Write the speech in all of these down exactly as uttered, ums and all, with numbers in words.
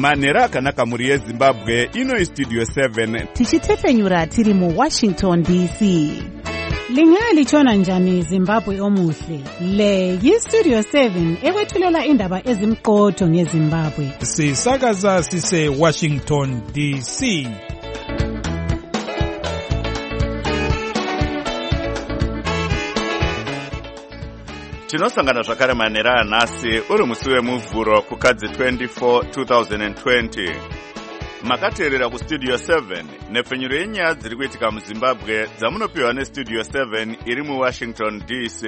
manhero akanaka muri yezimbabwe. Ino istudio seven tichitefenyura tiri mu Washington D C. Lingalitshona njani Zimbabwe omuhle? Le yistudio seven ekwethulela indaba ezimqotho ngeZimbabwe. Sisakaza sise Washington D C. Tinosangana zvakare manhero anhasi uri musi wemuvhuro kukadzi twenty-four two thousand twenty. Makateerera kustudio seven nepfenyuro yenyaya dziri kuitika muZimbabwe dzamunopiwa nestudio seven iri muWashington D C.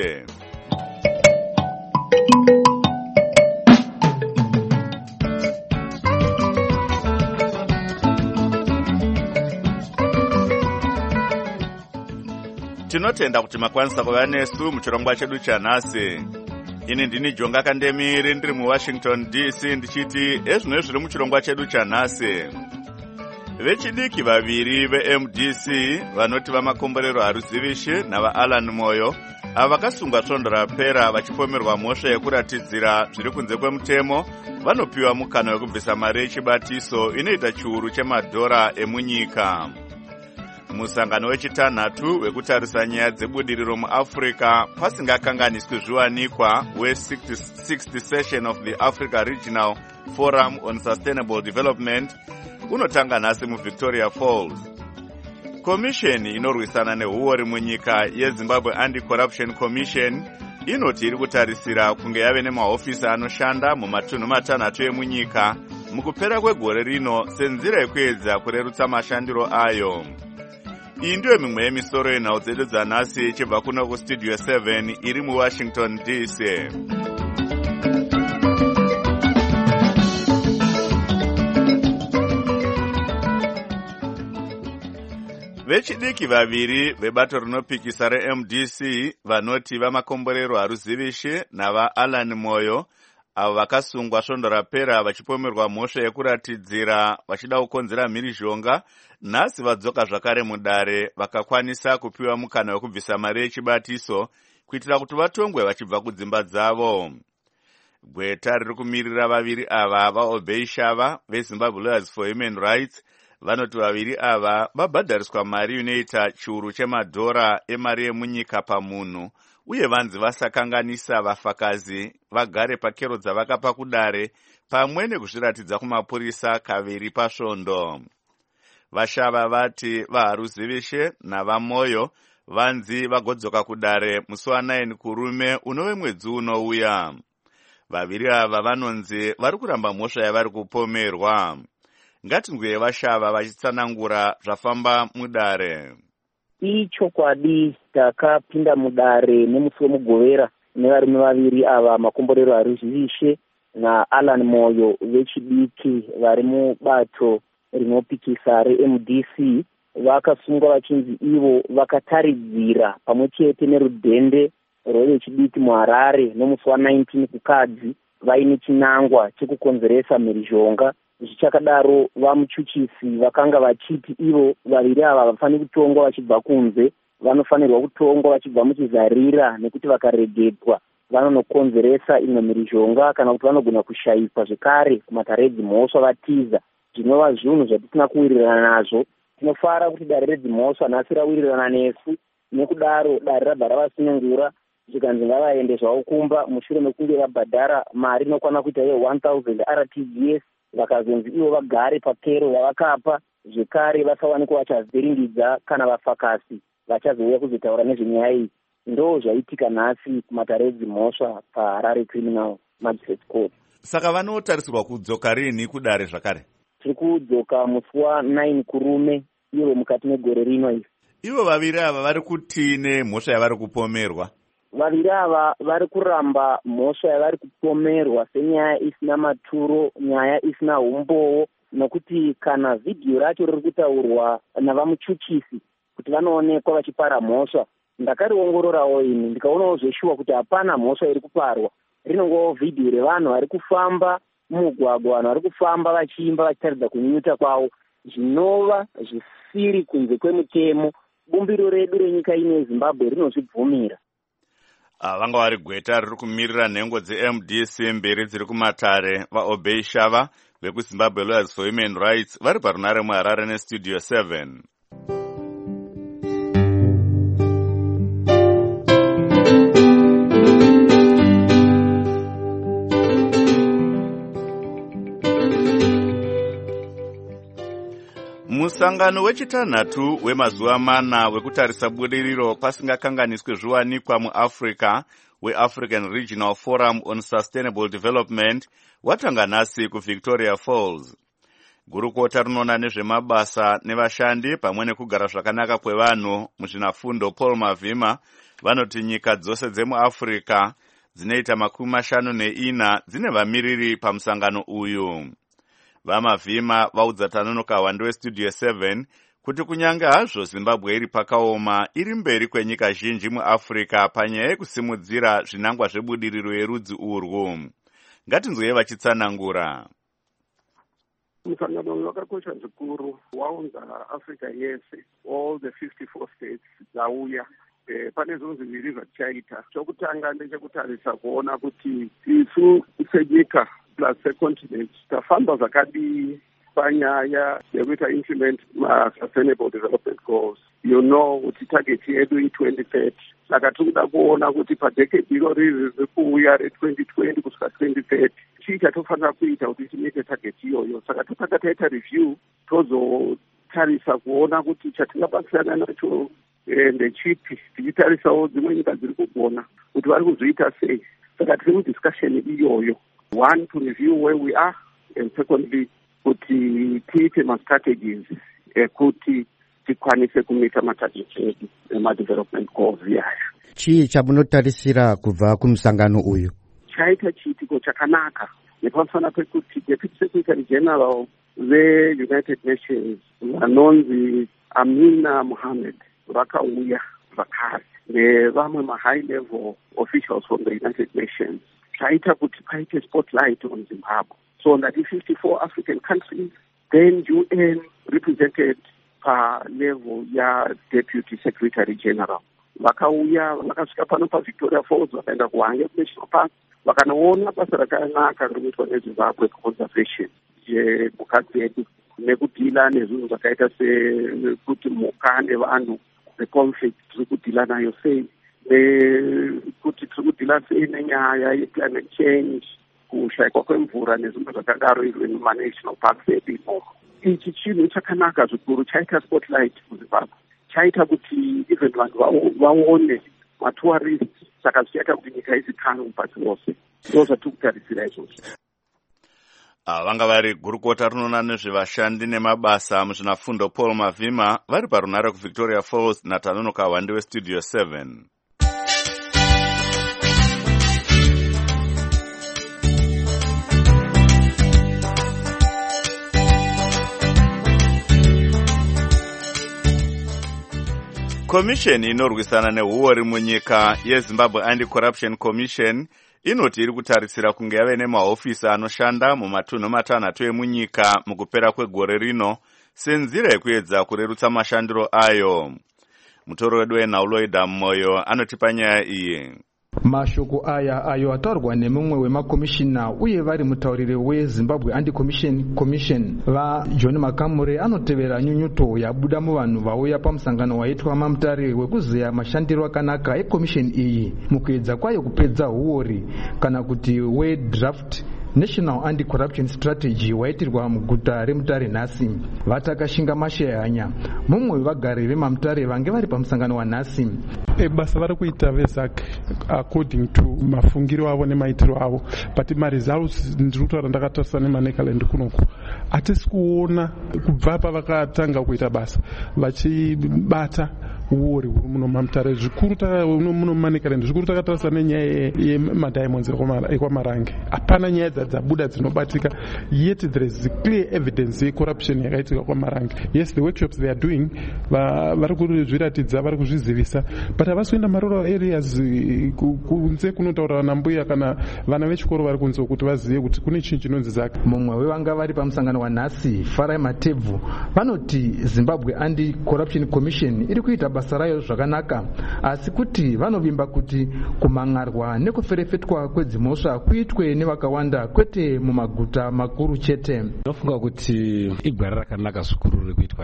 Tinotenda kuti makwanisa kuva nesu muchirongwa chedu chanhasi. Ini ndini Jonga Kandemiri ndiri muWashington D C ndichiti ezvino zviri muchirongwa chedu chanhasi. Vechidiki vaviri ve-M D C vanoti vamakomborero haruzivishi nava-Alan Moyo ava vakasungwa svondo rapera vachipomerwa mhosva yekuratidzira zviri kunze kwemutemo vanopiwa mukana wekubvisa mari yechibatiso inoita chiuru chemadhora emunyika. Musangano wechitanhatu wekutarisa nyaya dzebudiriro muAfrica pasingakanganiswi zviwanikwa we-sixtieth session of the Africa Regional Forum on Sustainable Development unotanga nhasi muVictoria Falls. Komisheni inorwisana nehuori munyika yeZimbabwe Anti-Corruption Commission inoti iri kutarisira kunge yave nemahofisi anoshanda mumatunhu matanhatu emunyika mukupera kwegore rino senzira yekuedza kurerutsa mashandiro ayo. Iyi ndiyo mimwe yemisoro yenhau dzedu dzanhasi ichibva kuno kustudio seven iri muWashington D C. Vechidiki vaviri vebato rinopikisa re-M D C vanoti vamakomborero haruzivishi nava-Alan Moyo avo vakasungwa svondo rapera vachipomerwa mhosva yekuratidzira vachida kukonzera mhirizhonga nhasi vadzoka zvakare mudare vakakwanisa kupiwa mukana wekubvisa mari yechibatiso kuitira kuti vatongwe vachibva kudzimba dzavo. Gweta riri kumirira vaviri ava vaObey Shava veZimbabwe Lawyers for Human Rights vanoti vaviri ava vabhadhariswa mari inoita chiuru chemadhora emari yemunyika pamunhu uye vanzi vasakanganisa vafakazi vagare pakero dzavakapa kudare pamwe nekuzviratidza kumapurisa kaviri pasvondo. Vashava vati vaharuzivishe navamoyo vanzi vagodzoka kudare musi wa9 kurume unove mwedzi unouya. Vaviri ava vanonzi vari kuramba mhosva yavari kupomerwa. Ngatinzwe Vashava vachitsanangura zvafamba mudare. Ichokwadi takapinda mudare nemusi wemugovera nevarume vaviri ava makomborero haruzivishe naAlan Moyo vechidiki vari mubato rinopikisa re-M D C vakasungwa vachinzi ivo vakataridzira pamwe chete nerudhende rwevechidiki muHarare nomusi wa19 kukadzi vaine chinangwa chekukonzeresa mhirizhonga. Zvichakadaro vamuchuchisi vakanga vachiti ivo vaviri ava vafaniri kutongwa vachibva kunze, vanofanirwa kutongwa vachibva muchizarira nekuti vakaregedwa vanonokonzeresa imwe mhirizhonga kana kuti vanogona kushayikwa zvekare kumatare edzimhosva vatiza. Zvinova zvinhu zvatisina kuwirirana nazvo. Tinofara kuti dare redzimhosva nhasi rawirirana nesu, nekudaro dare rabva ravasunungura zvikanzi ngavaende zvavo kumba mushure mekunge vabhadhara mari inokwana kuita ye-one thousand R T G S vakazonzi ivo vagare pakero yavakapa zvekare vasawanikwa vachazviringidza kana vafakasi vachazouya kuzotaura nezvenyaya iyi. Ndo zvaitika nhasi kumatare edzimhosva paHarare Criminal Magistrate Court. Saka vanotarisirwa kudzoka rini kudare zvakare? Tiri kudzoka musi wa9 kurume ivo mukati megore rino iri. Ivo vaviri ava vari kuti nemhosva yavari kupomerwa? Vaviri ava vari kuramba mhosva yavari kupomerwa senyaya isina maturo, nyaya isina umbowo, nokuti kana vhidhiyo racho riri kutaurwa navamuchuchisi kuti vanoonekwa vachipara mhosva, ndakariongororawo ini ndikaonawo zveshuwa kuti hapana mhosva iri kuparwa. Rinongowo vhidhiyo revanhu vari kufamba mumugwagwa, vanhu vari kufamba vachiimba vachitaridza kunyunyuta kwavo, zvinova zvisiri kunze kwemutemo. Bumbiro redu renyika ino yeZimbabwe rinozvibvumira. Vanga vari gweta riri kumirira nhengo dze-M D C mberi dziri kumatare vaObey Shava vekuzimbabwe lawyers for human rights vari parunare muharare nestudio seven. Musangano wechitanhatu wemazuva mana wekutarisa budiriro pasingakanganiswe zviwanikwa muAfrica weAfrican Regional Forum on Sustainable Development watanga nhasi kuVictoria Falls. Gurukota rinoona nezvemabasa nevashandi pamwe nekugara zvakanaka kwevanhu muzvinafundo Paul Mavhima vanoti nyika dzose dzemuAfrica dzinoita makumi mashanu neina dzine vamiriri pamusangano uyu. VaMavhima vaudza Tanonoka Wande weStudio seven kuti kunyange hazvo Zimbabwe iri pakaoma iri mberi kwenyika zhinji muAfrica panyaya yekusimudzira zvinangwa zvebudiriro yerudzi urwu. Ngatinzwe vachitsanangura. Musangano uyu wakakosha zvikuru waunza Africa yese, all the fifty-four states dzauya. E, pane zvinhu zviviri zvatichaita. Chokutanga ndechekutarisa kuona kuti isu senyika plus secontinent tafamba zvakadii panyaya yekuita implement ma-sustainable development goals. You know kuti target yedu i-twenty thirty. Saka tinoda kuona kuti padecade iro riri riri kuuya re-twenty twenty kusvika twenty thirty chii chatofanira kuita kuti timete target iyoyo. Saka totanga taita review tozotarisa kuona kuti chatingabatsirana nacho ndechipi, tichitarisawo dzimwe nyika dziri kugona kuti vari kuzviita sei. Saka tiri mudiscussion iyoyo. One, to review where we are, and secondly, kuti tiite ma-strategies ekuti tikwanise kumita matarget edu ema-development goals yayo. Chii chamunotarisira kubva kumusangano uyu? Chaita chiitiko chakanaka nepamusana pekuti Deputy Secretary General ve-United Nations vanonzi Amina Mohammed vakauya zvakare nevamwe ma-high level officials from the United Nations. Chaita kuti paite spotlight on Zimbabwe. So that is fifty-four African countries, then U N represented pa level ya Deputy Secretary General. Vakauya vakasvika pano paVictoria Falls vakaenda kuHwange National Park vakanoona basa rakanaka riri kuitwa neZimbabwe conservation yemhuka dzedu nekudhila nezvinhu zvakaita sekuti mhuka nevanhu neconflict tiri kudhila nayo sei, nekuti tiri kudhila sei nenyaya yeclimate change, kushayikwa kwemvura nezvimwe zvakadaro izvo muma-national parks edu imomo. Ichi chinhu chakanaka zvikuru, chaita spotlight muZimbabwe, chaita kuti even vanhu vaone matourist, saka zvichaita kuti nyika izikanwe pasi rose. Ndo zvatiri kutarisira izvozvo. Vanga vari gurukota rinoona nezvevashandi nemabasa muzvinafundo Paul Mavhima vari parunare kuVictoria Falls naTanonoka Wande weStudio seven. Komisheni inorwisana nehuori munyika yeZimbabwe Anti-Corruption Commission inoti iri kutarisira kunge yave nemahofisi anoshanda mumatunhu matanhatu emunyika mukupera kwegore rino senzira yekuedza kurerutsa mashandiro ayo. Mutoro wedu weNauloida Moyo anotipa nyaya iyi. Mashoko aya ayo ataurwa nemumwe wemakomishina uye vari mutauriri weZimbabwe Anti-Corruption Commission vaJohn Makamure anotevera nyunyuto yabuda muvanhu vauya pamusangano waitwa mamutare wekuzeya mashandiro akanaka ekomishini iyi mukuedza kwayo kupedza huori kana kuti we-draft National Anti-Corruption Strategy waitirwa muguta remutare nhasi. Vatakashinga mashehanya mumwe wevagari vemamutare vange vari pamusangano wanhasi. Basa vari kuita vezak according to mafungiro avo nemaitiro avo, but maresults ndiri kutaura ndakatarisa nemanekaland kunoku hatisi kuona kubva pavakatanga kuita basa vachibata uori huri muno mamutare zvikuru muno manekaland. Zvikuru takatarisa nenyaya yemadiamonds ekwamarange hapana nyaya dzabuda dzinobatika, yet there is clear evidence yecorruption yakaitika kwamarange. Yes, the workshops they are doing vari kuzviratidza, vari kuzvizivisa, but havasi kuenda marural areas kunze kunotaura vanambuya kana vana vechikoro vari kunze kuti vazive kuti kune chinhu chinonzi zaka. Mumwe wevanga vari pamusangano wanhasi Farai Matebvu vanoti Zimbabwe Anti-Corruption Commission iri kuita basa rayo zvakanaka, asi kuti vanovimba kuti kumangarwa nekuferefetwa kwedzimhosva kuitwe nevakawanda kwete mumaguta makuru chete. Ndinofunga kuti igwara rakanaka zvikuru rekuitwa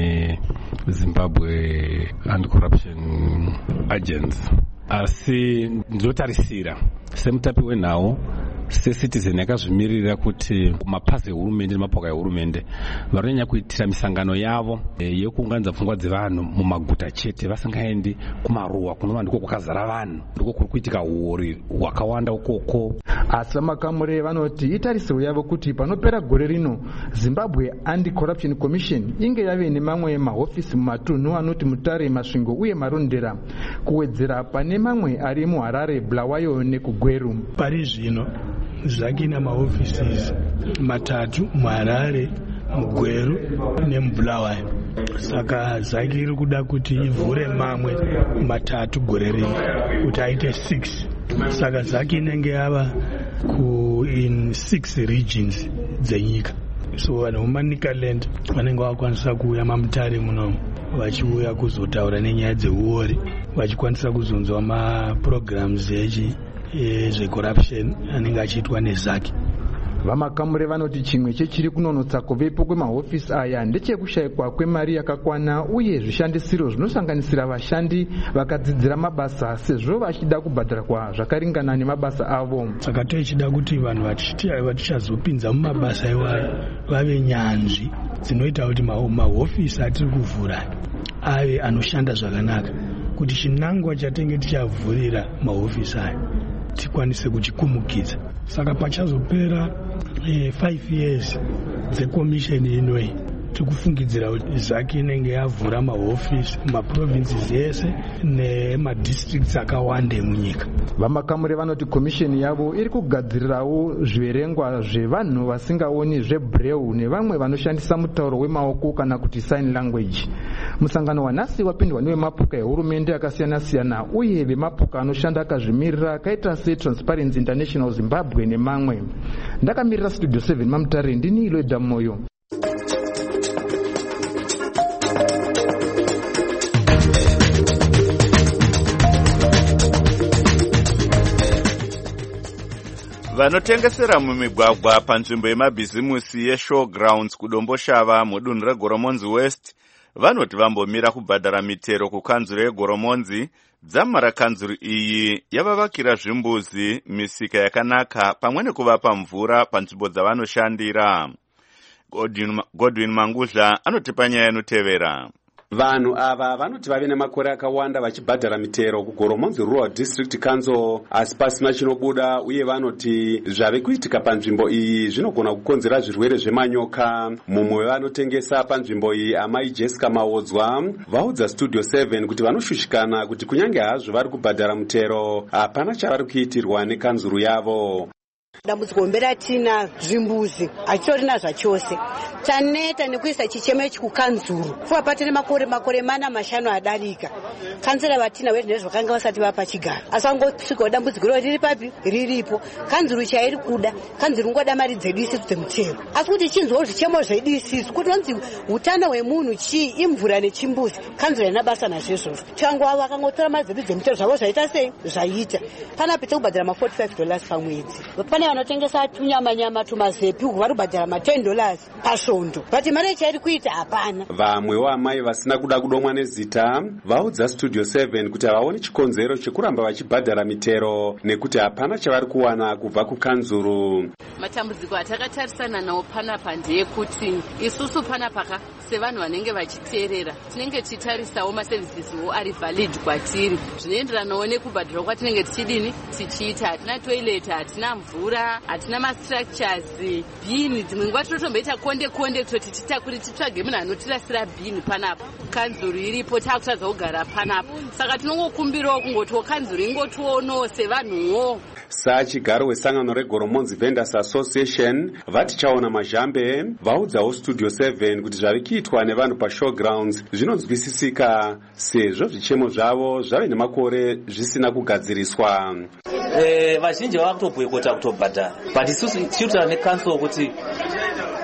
neZimbabwe Anti-Corruption Agency, asi ndinotarisira semutapi wenhau secitizen yakazvimirira kuti mapazi ehurumende nemapoka ehurumende vanonyanya kuitira misangano yavo yekuunganidza pfungwa dzevanhu mumaguta chete vasingaendi kumaruwa kunova ndiko kwakazara vanhu, ndiko kuri kuitika uori hwakawanda ukoko. Asi vamakamuri vanoti itarisiro yavo kuti panopera gore rino Zimbabwe Anti-Corruption Commission inge yave nemamwe mahofisi mumatunhu anoti Mutare, Masvingo uye Marondera, kuwedzera pane mamwe ari muHarare, Bulawayo nekugweru. Pari zvino Zaki ina mahofisi matatu muHarare, mugweru nemubulawayo. Saka Zaki iri kuda kuti ivhure mamwe matatu gore rino kuti aite six. Saka Zaki inenge yava ku in six regions dzenyika. So vanhu muManicaland vanenge vakwanisa kuuya maMutare muno vachiuya kuzotaura nenyaya dzeuori, vachikwanisa kuzonzwa maprograms echi ezvecorruption anenge achiitwa neZaki. Vamakamuri vanoti chimwe chechiri kunonotsa kuvepo kwemahofisi aya ndechekushayikwa kwemari yakakwana uye zvishandisiro zvinosanganisira vashandi vakadzidzira mabasa sezvo vachida kubhadharwa zvakaringana nemabasa avo. Saka tichida kuti vanhu vatichazopinza mumabasa iwayo vave nyanzvi dzinoita kuti mahofisi atiri kuvhura ave anoshanda zvakanaka, kuti chinangwa chatenge tichavhurira mahofisi aya tikwanise kuchikumukidza. Saka pachazopera eh, five years dzekomisheni inoyi tikufungidzira kuti Zaki inenge yavhura mahofisi mumaprovinces yese nemadistricts akawanda emunyika. Vamakamuri vanoti komisheni yavo iri kugadzirirawo zviverengwa zvevanhu vasingaoni zvebreu nevamwe vanoshandisa mutauro wemaoko kana kuti sign language. Musangano wanhasi wapindwa nevemapoka ehurumende akasiyana siyana uye vemapoka anoshanda akazvimirira akaita seTransparency International Zimbabwe nemamwe. Ndakamirira Studio seven maMutare, ndini Iloida Moyo. Vanotengesera mumigwagwa panzvimbo yemabhizimusi yeShowgrounds kudomboshava mudunhu reGoromonzi West vanoti vambomira kubhadhara mitero kukanzuro yeGoromonzi. Dzamara kanzuro iyi yavavakira zvimbuzi, misika yakanaka pamwe nekuvapa mvura panzvimbo dzavanoshandira. Godwin Mangudla anotipa nyaya inotevera. Vanhu ava vanoti vave nemakore akawanda vachibhadhara mitero kuGoromonzi Rural District Council asi pasina chinobuda, uye vanoti zvave kuitika panzvimbo iyi zvinogona kukonzera zvirwere zvemanyoka. Mumwe wevanotengesa panzvimbo iyi, amai Jessica Mawodzwa, vaudza Studio seven kuti vanoshushikana kuti kunyange hazvo vari kubhadhara mitero hapana chavari kuitirwa nekanzuru yavo. Dambudziko mberatina zvimbuzi achitorina zvachose chaneta nekuisa chichemo ichi kukanzuru fuwa patine makore makore mana mashanu adarika kanzura vatina wezvinhu zvakanga vasati vapa chigaro asi vangosvikawo dambudziko riri papi riripo. Kanzuru chairi kuda kanzuru ngoda mari dzedu isisu dzemutero, asi kuti chinzwawo zvichemo zvedu isisu kuti vanzi utano hwemunhu chii imvura nechimbuzi. Kanzuru ina basa nazvo izvozvo. Changu avo vakangotora mari dzedu dzemutero zvavo zvaita sei zvaita panapedza kubhadhara ma forty-five dollars pamwedzi. Pane vanotengesa tunyamanyama tumazepi vari kubhadhara ma ten dollars pasvondo, but mari chairi kuita hapana. Vamwewo amai vasina kuda kudomwa nezita vaudza Studio seven kuti havaoni chikonzero chekuramba vachibhadhara mitero nekuti hapana chavari kuwana kubva kukanzuru. Matambudziko atakatarisana nawo panapa ndeyekuti isusu panapaka sevanhu vanenge vachiteerera tinenge tichitarisawo maservisiwo ari valid kwatiri zvinoenderanawo nekubhadhara kwatinenge tichidini tichiita. Hatina toilet, hatina mvura, hatina mastructures, bhini dzimwe nguva tinotomboita konde konde kutoti titakuri titsvage munhu anotirasira bhini panapa. Kanzuru iripo taakutadza kugara panapa, saka tinongokumbirawo kungotiwo kanzuru ingotionowo sevanhuwo. Sachigaro wesangano reGoromonzi Vendors Association vati chaona mazhambe vaudzawo Studio seven kuti zvave kuitwa nevanhu paShowgrounds zvinonzwisisika sezvo zvichemo zvavo zvave nemakore zvisina kugadziriswa. Eh, vazhinji vava kutobhoikota kutobhadhara, but isusu tichitaura necouncil kuti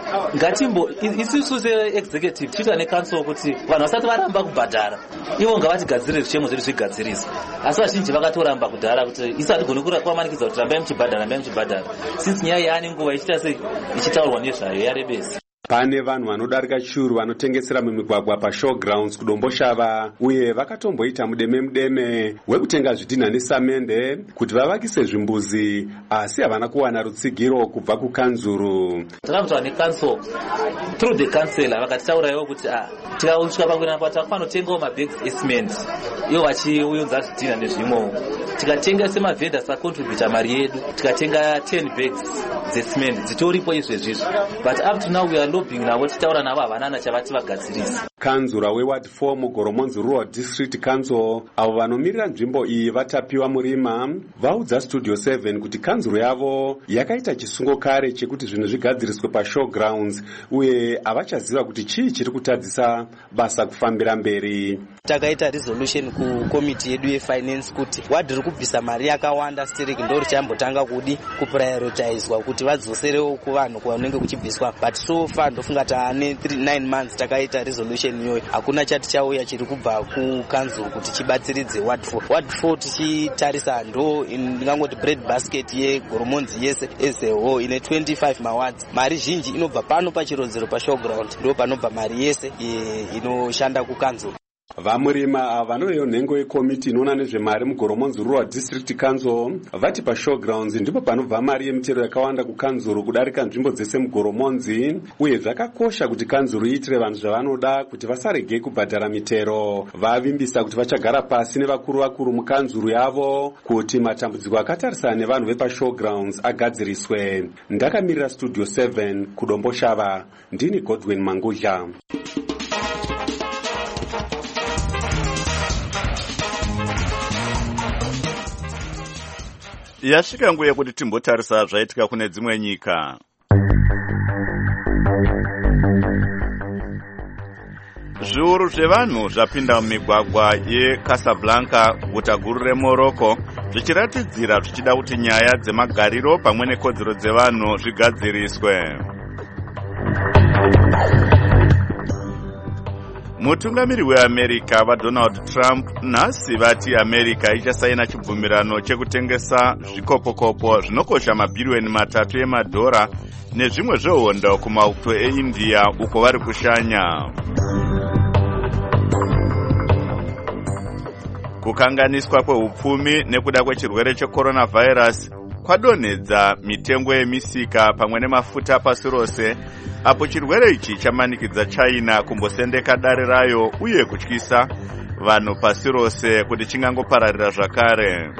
ngatimbo isusu seexecutive tiita necouncil kuti vanhu vasati varamba kubhadhara ivo ngavatigadzirire zvichemo zvedu zvigadziriswa, asi vazhinji vakatoramba kudhara kuti isu hatigoni kumanikidza kuti rambai muchibhadhara rambai muchibhadhara since nyaya yaane nguva ichita sei ichitaurwa nezvayo yarebesa. Pane vanhu vanodarika churu vanotengesera mumigwagwa pashowgrounds kudomboshava uye vakatomboita mudeme mudeme wekutenga zvidhina nesamende kuti vavakise zvimbuzi, asi havana kuwana rutsigiro kubva kukanzuru. Takabvunzwa necouncil through the councillor vakatitaurawo kuti tikausvika pakuenda pa takufana kutengawo mabags esiment ivo vachiunza zvidhina nezvimwewo, tikatenga semavhenda sacontributa mari yedu tikatenga ten bags dzesiment dzitoripo izvezvizvo, but up to now we are lobbying navo tichitaura navo havanana chavati vagadzirisa. Kanzura weward four mugoromonzi rural district council avo vanomirira nzvimbo iyi vatapiwa murima vaudza studio seven kuti kanzuro yavo yakaita chisungo kare chekuti zvinhu zvigadziriswe pashowgrounds uye havachaziva kuti chii chiri kutadzisa basa kufambira mberi. Takaita resolution kukomiti yedu yefinance kuti wadhi riri kubvisa mari yakawanda stereki ndo richambotanga kudi kuprioritizwa kuti vadzoserewo kuvanhu kwanenge kuchibviswa, but so far ndofunga taane nine months takaita resolution iyoyo hakuna chati chauya chiri kubva kukanzuru kuti chibatsiridze ward four. Ward four tichitarisa ndo ndingangoti bread basket yegoromonzi yese as a whole ine twenty-five mawards. Mari zhinji inobva pano pachirodzero pashowground ndo panobva mari yese inoshanda kukanzuru. Vamurima vanoreyo nhengo yekomiti inoona nezvemari mugoromonzi rural district council vati pashowgrounds ndipo panobva mari yemitero yakawanda kukanzuru kudarika nzvimbo dzese mugoromonzi, uye zvakakosha kuti kanzuru iitire vanhu zvavanoda kuti vasaregei kubhadhara mitero. Vavimbisa kuti vachagara pasi nevakuru vakuru mukanzuru yavo kuti matambudziko akatarisana nevanhu vepashowgrounds agadziriswe. Ndakamirira studio seven kudomboshava, ndini Godwin Mangudla. Yasvika nguva yekuti timbotarisa zvaitika kune dzimwe nyika. Zviuru zvevanhu zvapinda mumigwagwa yeCasablanca, guta guru reMorocco, zvichiratidzira zvichida kuti nyaya dzemagariro pamwe nekodzero dzevanhu zvigadziriswe. Mutungamiri weAmerica vaDonald Trump nhasi vati America ichasaina chibvumirano chekutengesa zvikopokopo zvinokosha mabhiriyoni matatu emadhora nezvimwe zvehondo kumauto eIndia uko vari kushanya. Kukanganiswa kweupfumi nekuda kwechirwere checoronavirus kwadonhedza mitengo yemisika pamwe nemafuta pasi rose, apo chirwere ichi chamanikidza China kumbosendeka dare rayo uye kutyisa vanhu pasi rose kuti chingangopararira zvakare.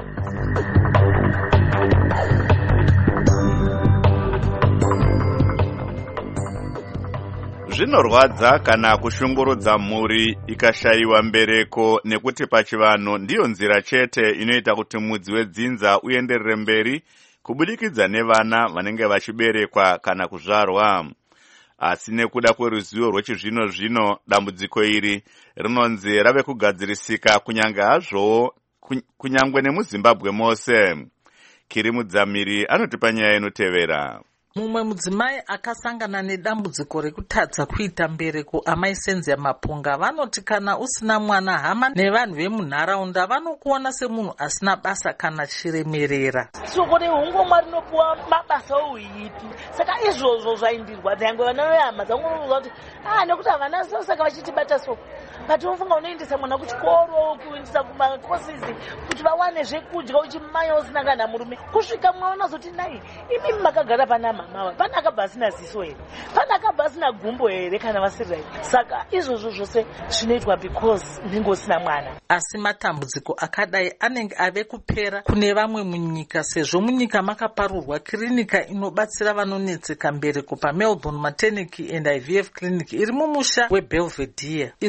Zvinorwadza kana kushungurudza mhuri ikashayiwa mbereko, nekuti pachivanhu ndiyo nzira chete inoita kuti mudzi wedzinza uenderere mberi kubudikidza nevana vanenge vachiberekwa kana kuzvarwa. Asi nekuda kweruzivo rwechizvino zvino, dambudziko iri rinonzi rave kugadzirisika kunyange hazvo kunyangwe nemuZimbabwe mose. Kiri Mudzamiri anotipa nyaya inotevera. Mumwe mudzimai akasangana nedambudziko rekutadza kuita mbereko, amai Senzia Mapunga, vanoti kana usina mwana hama nevanhu vemunharaunda vanokuona semunhu asina basa kana chiremerera. Soko rehungomwa rinopuwa mabasa ouipi, saka izvozvo zvaindirwadza. Yange vana vehama dzangomuudza kuti ah, nekuti havana saka vachitibata soko, patinofunga unoendesa mwana kuchikoro, kuendesa kumakosizi kuti vawane zvekudya uchimanya usina kana murume, kusvika mwaona zoti nai imi makagara pana mama, pana akabva asina ziso here, pana akabva asina gumbo here kana vasiri here. Saka izvozvo zvose zvinoitwa because unenge usina mwana. Asi matambudziko akadai anenge ave kupera kune vamwe munyika, sezvo munyika makaparurwa kirinika inobatsira vanonetseka mbereko paMelbourne Maternity and I V F Clinic iri mumusha weBelvedere. Izvi zviri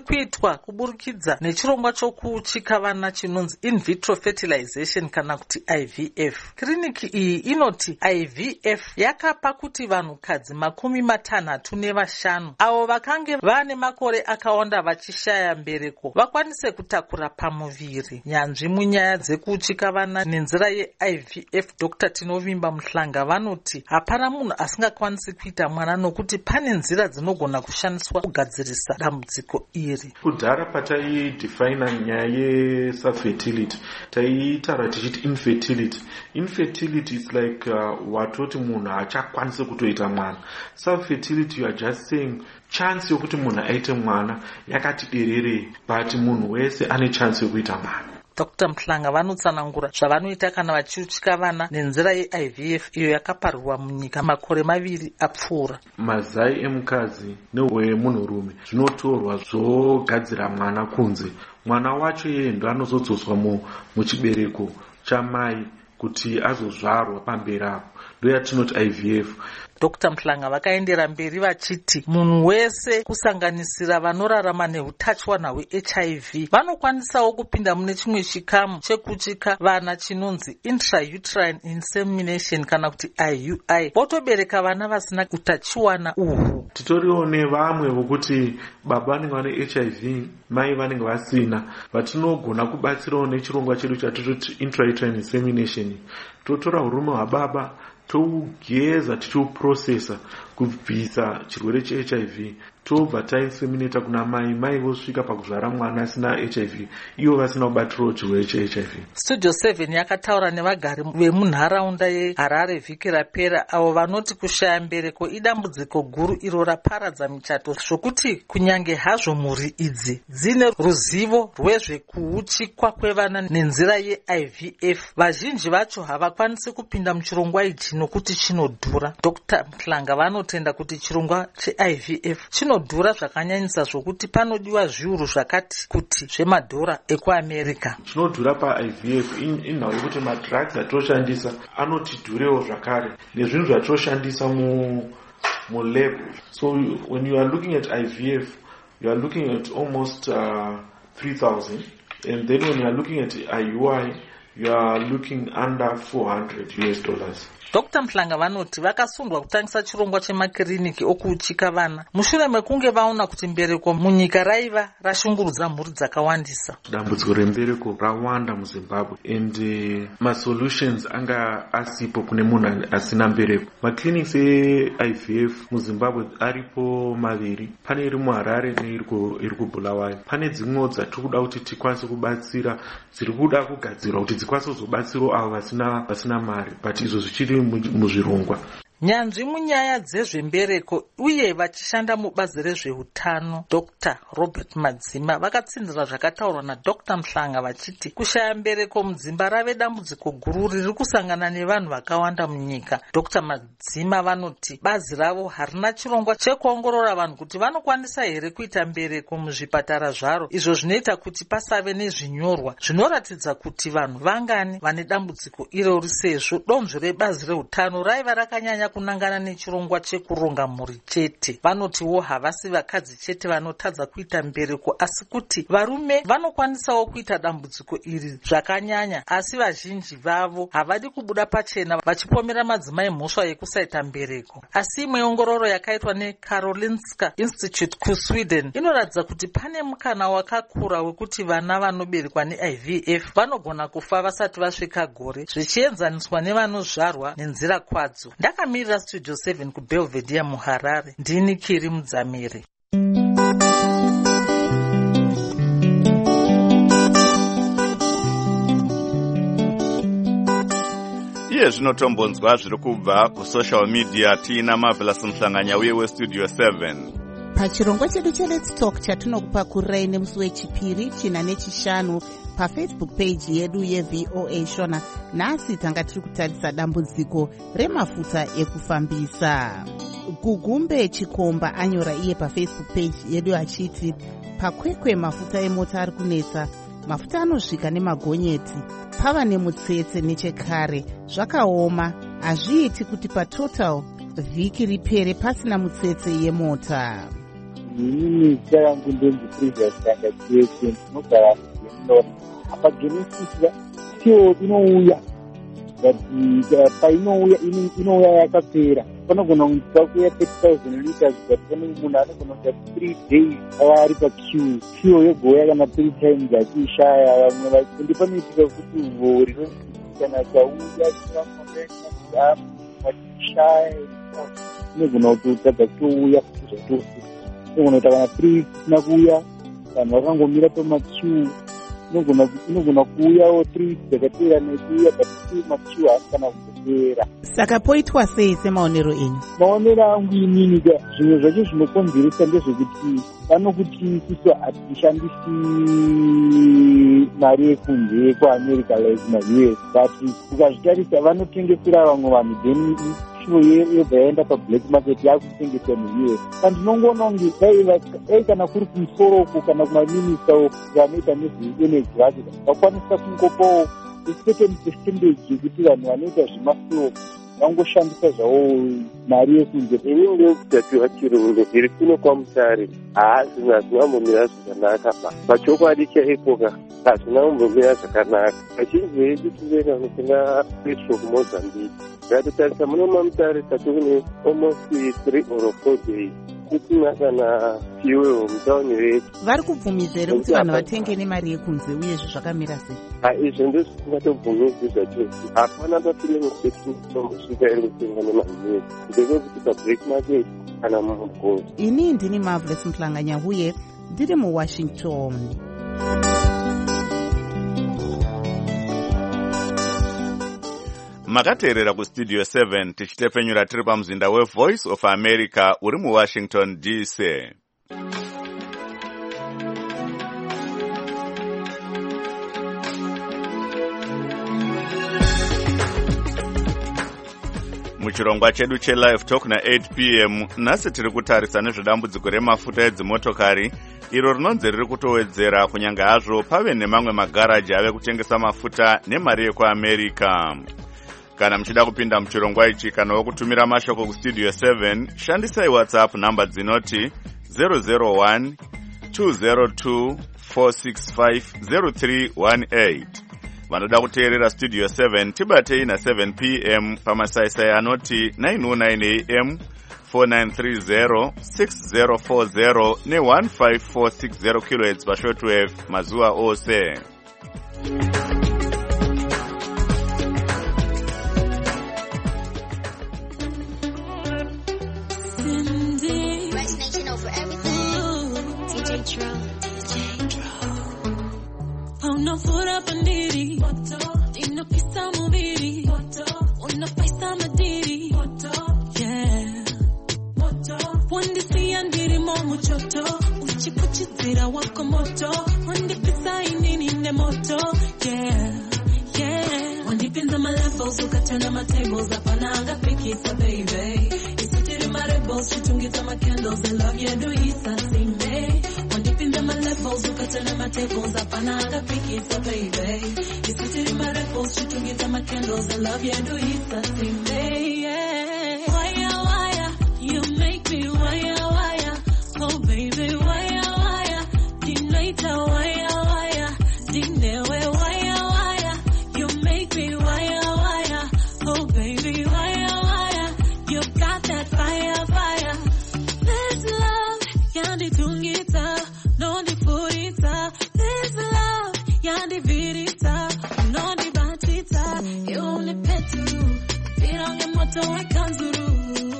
kuitwa kuburikidza nechirongwa chokuchika vana chinonzi in vitro fertilization kana kuti I V F. Kiriniki iyi inoti I V F yakapa kuti vanhukadzi makumi matanhatu nevashanu avo vakange vane makore akawanda vachishaya mbereko vakwanise kutakura pamuviri. Nyanzvi munyaya dzekuchika vana nenzira ye-I V F Dr Tinovimba Muhlanga vanoti hapana munhu asingakwanisi kuita mwana nokuti pane nzira dzinogona kushandiswa kugadzirisa dambudziko iri. Kudhara pataidefaina nyaya yefertility taiitaura tichiti infertility. Infertility is like uh, watoti munhu haachakwanisi kutoita mwana. Self-fertility you are just saying chance yokuti munhu aite mwana yakati dererei, but munhu wese ane chance yokuita mwana. Dr Muhlanga vanotsanangura zvavanoita kana vachiuchika vana nenzira ye-I V F iyo yakaparurwa munyika makore maviri apfuura. Mazai emukadzi newemunhurume zvinotorwa zvogadzira mwana kunze. Mwana wacho yeye ndo anozodzoswa muchibereko chamai kuti azozvarwa pamberi apo. Ndo yatinoti I V F. Dr Muhlanga vakaendera mberi vachiti munhu wese kusanganisira vanorarama neutachiwana hwe-H I V vanokwanisawo kupinda mune chimwe chikamu chekuchika vana chinonzi intrauterine insemination kana kuti I U I votobereka vana vasina utachiwana uhwu. Titoriwo nevamwe vokuti baba vanenge vane H I V, mai vanenge vasina, vatinogona kubatsirawo nechirongwa chedu chatototi intrauterine insemination. Totora urume hwababa tougeza tichiuprocessa kubvisa chirwere che-H I V, tobva tainseminata kuna mai, mai vosvika pakuzvara mwana asina H I V, ivo vasina kubatirawo chirwere che-H I V. Studio seven yakataura nevagari vemunharaunda yeHarare vhiki rapera avo vanoti kushaya mbereko idambudziko guru iro raparadza michato zvokuti kunyange hazvo mhuri idzi dzine ruzivo rwezvekuuchikwa kwevana nenzira ye-I V F, vazhinji vacho havakwanisi kupinda muchirongwa ichi nokuti chinodhura. Dr Muhlanga vanotenda kuti chirongwa che-I V F chinodhura zvakanyanyisa zvokuti panodiwa zviuru zvakati kuti zvemadhora ekuAmerica. Chinodhura pa-I V F inhau yekuti madrugs atoshandisa anotidhurewo zvakare nezvinhu zvatoshandisa mu mulab. So when you are looking at I V F you are looking at almost uh, three thousand, and then when you are looking at I U I you are looking under four hundred U S dollars. Dr Muhlanga vanoti vakasundwa kutangisa chirongwa chemakiriniki okuchika vana mushure mekunge vaona kuti mbereko munyika raiva rashungurudza mhuri dzakawandisa. Dambudziko rembereko rawanda muZimbabwe and uh, masolutions anga asipo kune munhu asina mbereko. Maclinics e-I V F muZimbabwe aripo maviri, pane iri muHarare neiri kuBulawayo. Pane dzimwewo dzatiri kuda kuti tikwanise kubatsira, dziri kuda kugadzirwa kuti dzikwanise kuzobatsirawo avo vasina vasina mari, but izvo zvichiri muzvirongwa. Nyanzvi munyaya dzezvembereko uye vachishanda mubazi rezveutano Dr Robert Madzima vakatsinzira zvakataurwa naDr Muhlanga vachiti kushaya mbereko mudzimba rave dambudziko guru riri kusangana nevanhu vakawanda munyika. Dr Madzima vanoti bazi ravo harina chirongwa chekuongorora vanhu kuti vanokwanisa here kuita mbereko muzvipatara zvaro, izvo zvinoita kuti pasave nezvinyorwa zvinoratidza kuti vanhu vangani vane dambudziko irori, sezvo donzvo rebazi reutano raiva rakanyanya kunangana nechirongwa chekuronga mhuri chete. Vanotiwo havasi vakadzi chete vanotadza kuita mbereko asi kuti varume vanokwanisawo kuita dambudziko iri zvakanyanya, asi vazhinji vavo havadi kubuda pachena vachipomera madzimai mhosva yekusaita mbereko. Asi imwe ongororo yakaitwa neKarolinska Institute kuSweden inoratidza kuti pane mukana wakakura wekuti vana vanoberekwa ne-I V F vanogona kufa vasati vasvika gore zvichienzaniswa nevanozvarwa nenzira kwadzo. Ndakamirira Studio seven kuBelvedere muHarare, ndini Kiri Mudzamiri. Iye zvinotombonzwa zviri kubva kusocial media tiina Marvelous Muhlanganya uye weStudio seven. Pachirongwa chedu cheLet's Talk chatinokupa kurai nemusi wechipiri china nechishanu paFacebook page yedu yeV O A Shona. Nhasi tanga tiri kutarisa dambudziko remafuta ekufambisa. Gugumbe Chikomba anyora iye paFacebook page yedu achiti pakwekwe mafuta emota ari kunetsa, mafuta anosvika nemagonyeti, pava nemutsetse nechekare, zvakaoma, hazviiti kuti patotal vhiki ripere pasina mutsetse yemota. inini chayangu ndonzi previous kanga chese ndinogara mugeminona apa genesis still inouya but painouya inouya yakapera panogona kuita kuya thirty thousand liters but pane munhu anogona kuita three days ava ari paqueue fuel yogoya kana three times achiishaya vamwe vaende panoitika kuti vhori kana chauya chinamoaa vachishaya inogona kutotsvaga kutouya zvatosi inogona kuita kana three weeks isina kuuya vanhu vakangomira pamaqueue inogona kuuyawo three weeks dzakatera nekuuya but still maqueue haasi kana kutopera. Saka poitwa sei semaonero enyu? Maonero angu inini ka zvimwe zvacho zvinokonzeresa ndezvekuti pano kuti kuti hatishandisi mari yekunze yekuamerica like ma-U S but ukazvitarisa vanotengesera vamwe vanhu then fuel yobva yaenda pablack market yakutengeswa mu-U S. Pandinongoona kunge dai kana kuri kumusoroku kana kumaminista vanoita nezveenergy vacho vakwanisa kungopawo a certain percentage yekuti vanhu vanoita zvemafuel vangoshandisa zvavo mari yekunze. Ini ndokutapiwa chirungu iri kuno kwaMutare haazvina hazvinambomira zvakanaka pa pachokwadi chaipoka hazvina kumbomira zvakanaka. Vazhinji vedu tinoenda kunotenga petrol kuMozambique ngatitarisa muno maMutare tatokune almost three or four days kusina kana fuel mutauni wetu. Vari kubvumidza here kuti vanhu vatenge nemari yekunze uyezvo zvakamira sei? Izvo ndozvisingatobvumidzi zvachose. Hapana pafiling station inosvika iri kutenga nemari yedu ndekekuti pablack market kana mumugondi. Ini ndini Marvelous Mhlanganya uye ndiri muWashington. Makateerera kustudio seven tichitepfenyura tiri pamuzinda weVoice of America uri muWashington D C. Muchirongwa chedu cheLive Talk na eight p m nhasi tiri kutarisa nezvedambudziko remafuta edzimotokari iro rinonzi riri kutowedzera kunyange hazvo pave nemamwe magaraji ave kutengesa mafuta nemari yekuAmerica. Kana muchida kupinda muchirongwa ichi kana wokutumira mashoko kustudio seven shandisai WhatsApp namba dzinoti zero zero one two zero two four six five zero three one eight. Vanoda kuteerera studio seven tibatei na seven p m pamasaisai anoti nine oh nine a m four nine three zero six zero four zero ne one five four six zero kilohertz pashortwave mazuva ose. Unafura pandiri, inapisa mubiri, unapaisa madiri, yeah. Wandisi andiri momu choto, uchipuchizira wako moto, wandipisa inini ne moto, yeah, yeah. Wandipinza my levels, ukatana my tables, apana anga pikisa baby. Isitiri my rebels, shitungita my candles, and love you do isa sime. Wandipinza my levels, ukatana my tables, apana anga pikisa baby. Isitiri my rebels, shitungita my candles, and love you do isa sime, yeah. Waya waya, you make me waya waya, oh baby waya waya, dinaita waya waya, dinewe waya waya, you make me waya waya, oh baby waya waya, you got that fire fire. This love, yandi tungita, no di purita. This love, yandi virita, no di batita. You only petu, pirange moto wekanzuru.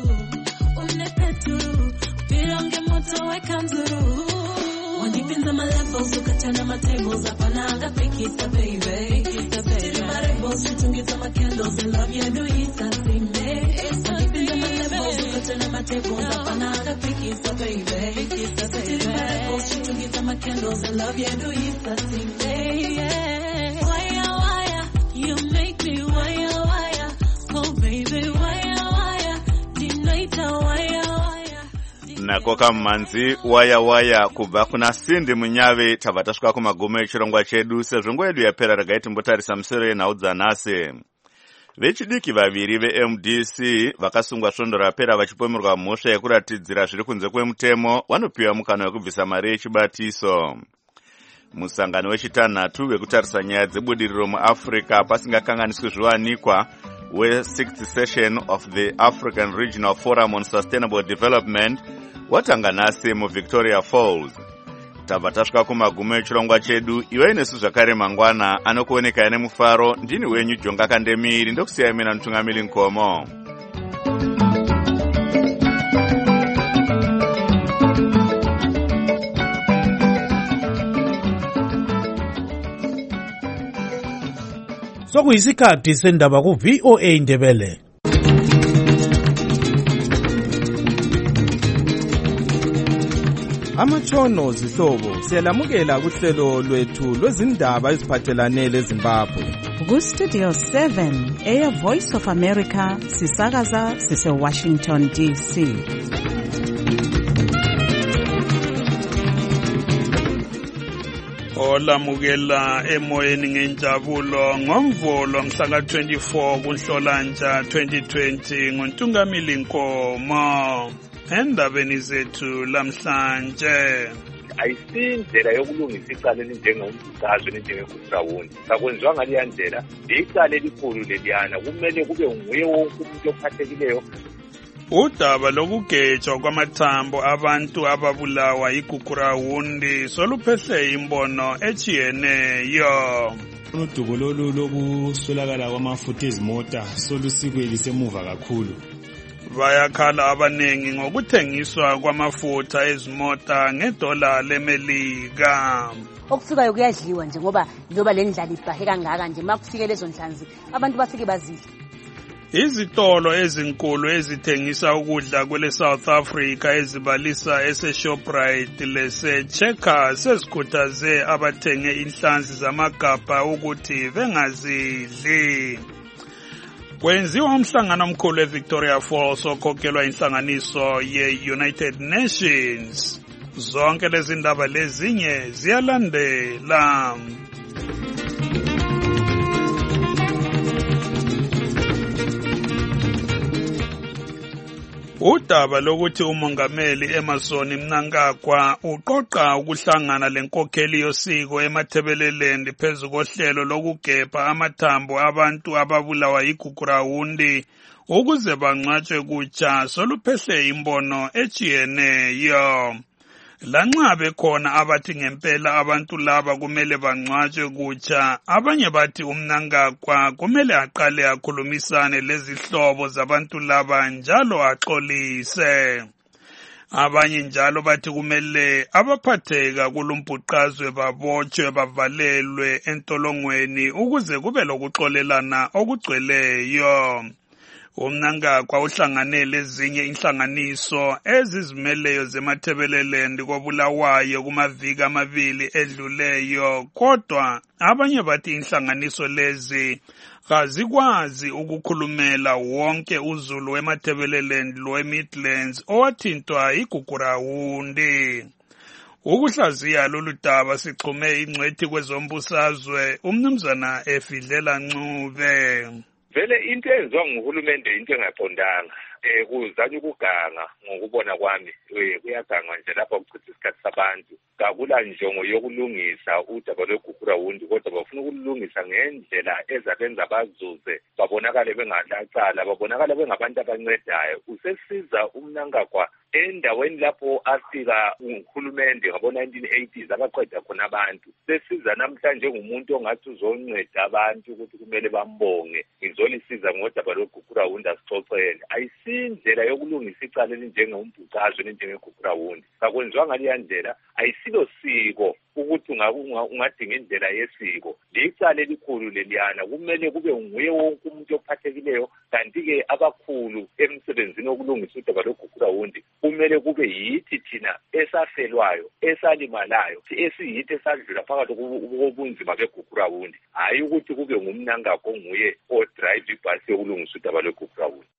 Pirange moto wekanzuru. Wandipinza my levels, ukatana my tables, apana anga pikisa baby. Isitiri my rebels, shitungita my candles, and love you do isa sime. Wandipinza my levels, ukatana my tables, apana anga pikisa baby. Isitiri my rebels, shitungita my candles, and love you do isa sime, yeah. Waya waya, you make me waya waya, oh baby waya waya, dinaita waya. Nakoka mmanzi waya waya kubva kuna Sindi Munyave. Tabva tasvika kumagumo echirongwa chedu sezvo nguva yedu yapera regai timbotarisa musoro yenhau dzanhasi. Vechidiki vaviri ve-M D C vakasungwa svondo rapera vachipomerwa mhosva yekuratidzira zviri kunze kwemutemo vanopiwa mukana wekubvisa mari yechibatiso. Musangano wechitanhatu wekutarisa nyaya dzebudiriro muAfrica pasingakanganiswi zviwanikwa we-sixth session of the African Regional Forum on Sustainable Development watanga nhasi muVictoria Falls. Tabva tasvika kumagumo echirongwa chedu. Iwe nesu zvakare mangwana anokuoneka nemufaro. Ndini wenyu Jonga Kandemiri ndokusiyai mina Mutungamiri Nkomo. Sokuyisikhathi sendaba ku V O A Ndebele. Amatshono zihlobo siyalamukela kuhlelo lwethu lwezindaba eziphathelane leZimbabwe. Ku Studio seven, Air Voice of America, sisakaza sise Washington D C. Olamukela emoyeni ngenjabulo ngomvulo mhla twenty-four kuNhlolanja twenty twenty nguNtungamili Nkomo. Endabeni zethu lamhlanje ayisindlela yokulungisa icala elinjengombukazwe nenjengekutrawundi sakwenziwa ngaliya ndlela icala elikhulu leliyana kumele kube nguye wonke umuntu ophathekileyo. Udaba lokugejwa kwamathambo abantu ababulawa yigugurawundi soluphehle imbono echiyeneyo. Udubo lolu lokuswelakala kwamafutha ezimota solusikweli semuva kakhulu. Bayakhala abanengi ngokuthengiswa kwamafutha ezimota ngedola leMelika. Okufikayo kuyadliwa nje ngoba njoba le ndlala ibhahe kangaka nje makufike lezo nhlanzi abantu bafike bazidla. Izitolo ezinkulu ezithengisa ukudla kwele South Africa ezibalisa ese-Shoprite lese-Checkers sezikhuthaze abathenge inhlanzi zamagabha ukuthi bengazidli. Kwenziwa umhlangano omkhulu eVictoria Falls okhokhelwa inhlanganiso ye-United Nations. Zonke lezi ndaba lezinye ziyalandela. Udaba lokuthi umongameli Emmerson Mnangagwa uqoqa ukuhlangana lenkokheli yosiko eMathebeleland phezu kohlelo lokugebha amathambo abantu ababulawa yigugurawundi ukuze bangcwatshwe kutsha soluphehle imbono echiyeneyo. Lanxa bekhona abathi ngempela abantu laba kumele bangcwatshwe kutsha, abanye bathi uMnangagwa kumele aqale akhulumisane lezihlobo zabantu laba njalo axolise. Abanye njalo bathi kumele abaphatheka kulumbhuqazwe babotshwe bavalelwe entolongweni ukuze kube lokuxolelana okugcweleyo. uMnangagwa uhlangane lezinye inhlanganiso ezizimeleyo zeMathebeleland koBulawayo kumaviki amabili edluleyo, kodwa abanye bathi inhlanganiso lezi kazikwazi ukukhulumela wonke uZulu weMathebeleland loweMidlands owathintwa yigugurawundi. Ukuhlaziya lolu daba sixhume ingcwethi kwezombusazwe uMnumzana Efidlela Ncube. Vele into enziwa nguhulumende into engaqondanga eh kuzanye ukuganga ngokubona kwami kuyaganga nje lapha ukuchitha isikhathi sabantu kakula njongo yokulungisa udaba lwegugurawundi kodwa bafuna ukulungisa ngendlela ezabenza bazuze babonakale bengalacala babonakale bengabantu abancedayo. Usesiza uMnangagwa endaweni lapho afika uhulumende ngabo nineteen eighties abaqeda khona abantu sesiza namhlanje ngumuntu ongathi uzonceda abantu ukuthi kumele bambonge ngizolisiza ngodaba lwegugurawundi asixoxele. Ayisindlela yokulungisa icala elinjengombhuqazwe nenjengegugurawundi kakwenziwa ngaliya ndlela ayisilo siko ukuthi ungadinga indlela yesiko. Licala elikhulu leliyana kumele kube nguye wonke umuntu ophathekileyo, kanti-ke abakhulu emsebenzini wokulungisa udaba lwegugurawundi kumele kube yithi thina esafelwayo esalimalayo esiyithi esadlula phakathi kobunzima begugurawundi, hayi ukuthi kube nguMnangagwa nguye odrive ibhasi yokulungisa udaba lwegugurawundi.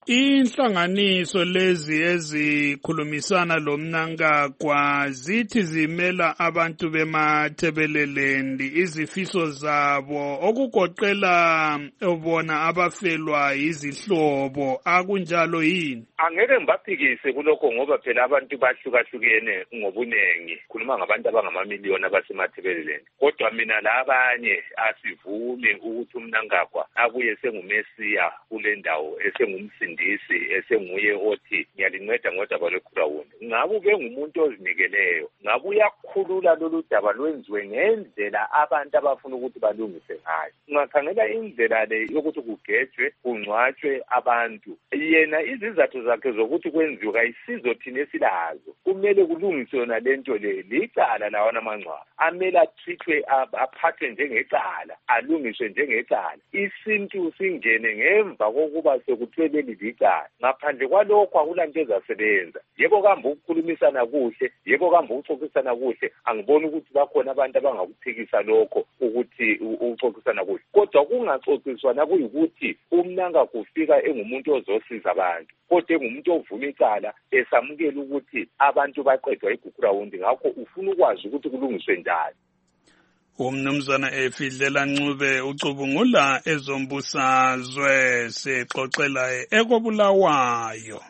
Inhlanganiso lezi ezikhulumisana lomnankagwa zithi zimela abantu bemathebelelendi izifiso zabo okugoqela bona abafelwa izihlobo akunjalo yini. Angeke ngibaphikise kulokho ngoba phela abantu bahlukahlukene ngobunengi khuluma ngabantu abangamamiliyoni abasemathebelelendi kodwa mina labanye asivume ukuthi umnankagwa abuye sengumesiya kule ndawo esengumsindisi esenguye othi ngiyalinceda ngodaba lwekhulawundi ngabe ube ngumuntu ozinikeleyo ngabe uyakhulula lolu daba lwenziwe ngendlela abantu abafuna ukuthi balungise ngayo ungakhangela indlela le yokuthi kugejwe kungcwatshwe abantu yena izizathu zakhe zokuthi kwenziwe kayisizo thina esilazo kumele kulungiswe yona lento le licala lawana amangcwaba amele atrithwe aphathwe njengecala alungiswe njengecala isintu singene ngemva kokuba sekuthwele licala ngaphandle kwalokho akulanto ezasebenza yebo kambe ukukhulumisana kuhle yebo kambe ukuxoxisana kuhle angiboni ukuthi bakhona abantu abangakuphikisa lokho ukuthi ukuxoxisana kuhle kodwa kungaxoxiswana kuyikuthi umnanga kufika engumuntu ozosiza abantu kodwa engumuntu ovuma icala esamukela ukuthi abantu baqedwa igugrawundi ngakho ufuna ukwazi ukuthi kulungiswe njani. Umnumzana Efidlela Ncube ucubungula ezombusazwe sexoxela ekobulawayo.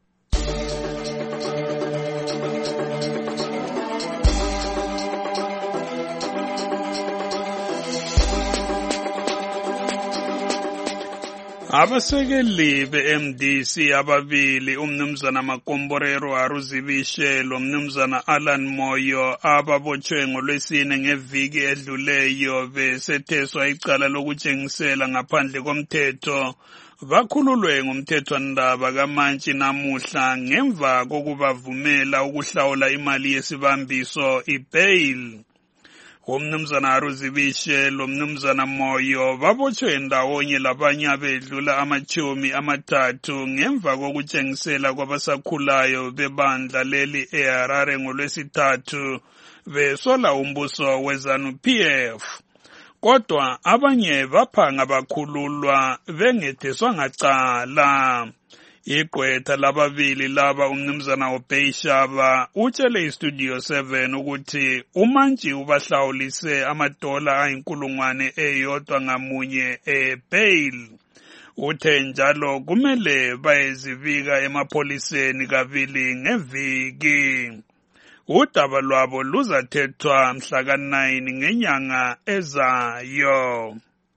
Abasekeli be-M D C ababili umnumzana Makomborero Aruzibishe lo mnumzana Alan Moyo ababotshwe ngolwesine ngeviki edluleyo besetheswa icala lokutshengisela ngaphandle komthetho bakhululwe ngumthethwandaba kaMantshi namuhla ngemva kokubavumela ukuhlawula imali yesibambiso i-bail. Umnumzana Aruzibishe lo mnumzana Moyo babotshwe ndawonye labanye abedlula amachumi amathathu ngemva kokutshengisela kwabasakhulayo bebandla leli eHarare ngolwesithathu besola umbuso wezanu P F. Kodwa abanye baphanga bakhululwa bengetheswanga cala. Igqwetha lababili laba umnumzana Obeyshaba utshele iStudio seven ukuthi uMantshi ubahlawulise amadola ayinkulungwane eyodwa ngamunye e-bail. Uthe njalo kumele bayezibika emapholiseni kabili ngeviki. Udaba lwabo luzathethwa mhla ka nine ngenyanga ezayo.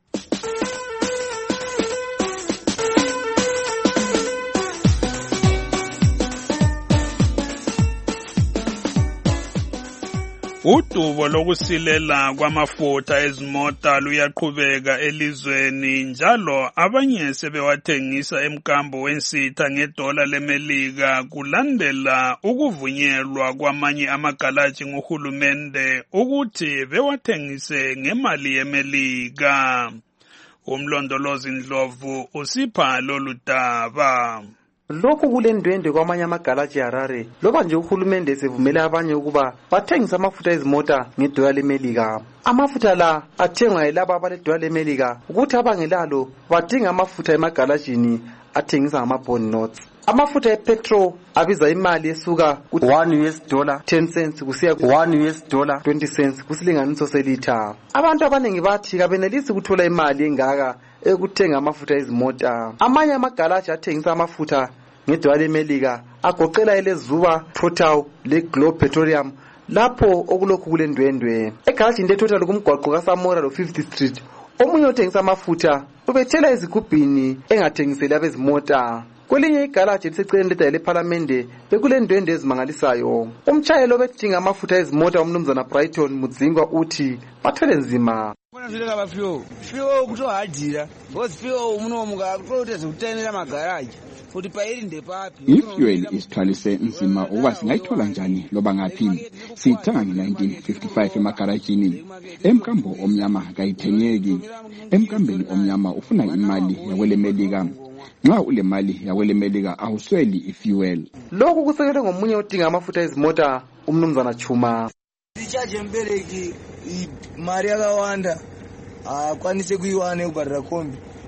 Udubo lokusilela kwamafutha ezimota luyaqhubeka elizweni njalo abanye sebewathengisa emkambo wensitha ngedola lemelika kulandela ukuvunyelwa kwamanye amagalaji nguhulumende ukuthi bewathengise ngemali yemelika. Umlondolozi Ndlovu usipha lolu daba. Lokhu kulendwendwe kwamanye amagalaji eHarare loba nje uhulumende sevumela abanye ukuba bathengisa amafutha ezimota ngedola lemelika. Amafutha la athengwa yilabo abaledola lemelika ukuthi abangelalo badinga amafutha emagalajini athengisa ngama-bond notes. Amafutha epetrol abiza imali esuka ku one U S dollar ten cents kusiya ku one U S dollar twenty cents kusilinganiso selitha. Abantu abaningi bathi kabenelisi ukuthola imali engaka ekuthenga amafutha ezimota. Amanye amagalaji athengisa amafutha ngedola lemelika agoqela elezuba, Total leGlobe Petroleum lapho okulokhu kulendwendwe. Egalajini leTotal kumgwaqo kaSamora lo fifth Street omunye othengisa amafutha ubethela izigubhini engathengiseli abezimota. Kwelinye igalaji eliseceleni ledaya lePhalamende bekulendwendwe ezimangalisayo. Umtshayeli obedinga amafutha ezimota umnumzana Brighton Mudzinga uthi bathwele nzima. Zvinoka fuel fuel kutohadhira because fuel munomuka kutoita kutenera magaraji futhi pairi ndepapi. Ifuel isithwalise nzima ukuba singayithola njani loba ngaphi. Siyithenga ngo-nineteen fifty-five emagarajini. Emkambo omnyama kayithengeki. Emkambeni omnyama ufuna imali yakwelemelika. Nxa ule mali yakwelemelika awusweli ifuel. Lokhu kusekelwe ngomunye odinga amafutha ezimota umnumzana Chuma. Recharge mbereki imari yakawanda akwanise kuiwana ekubharira kombi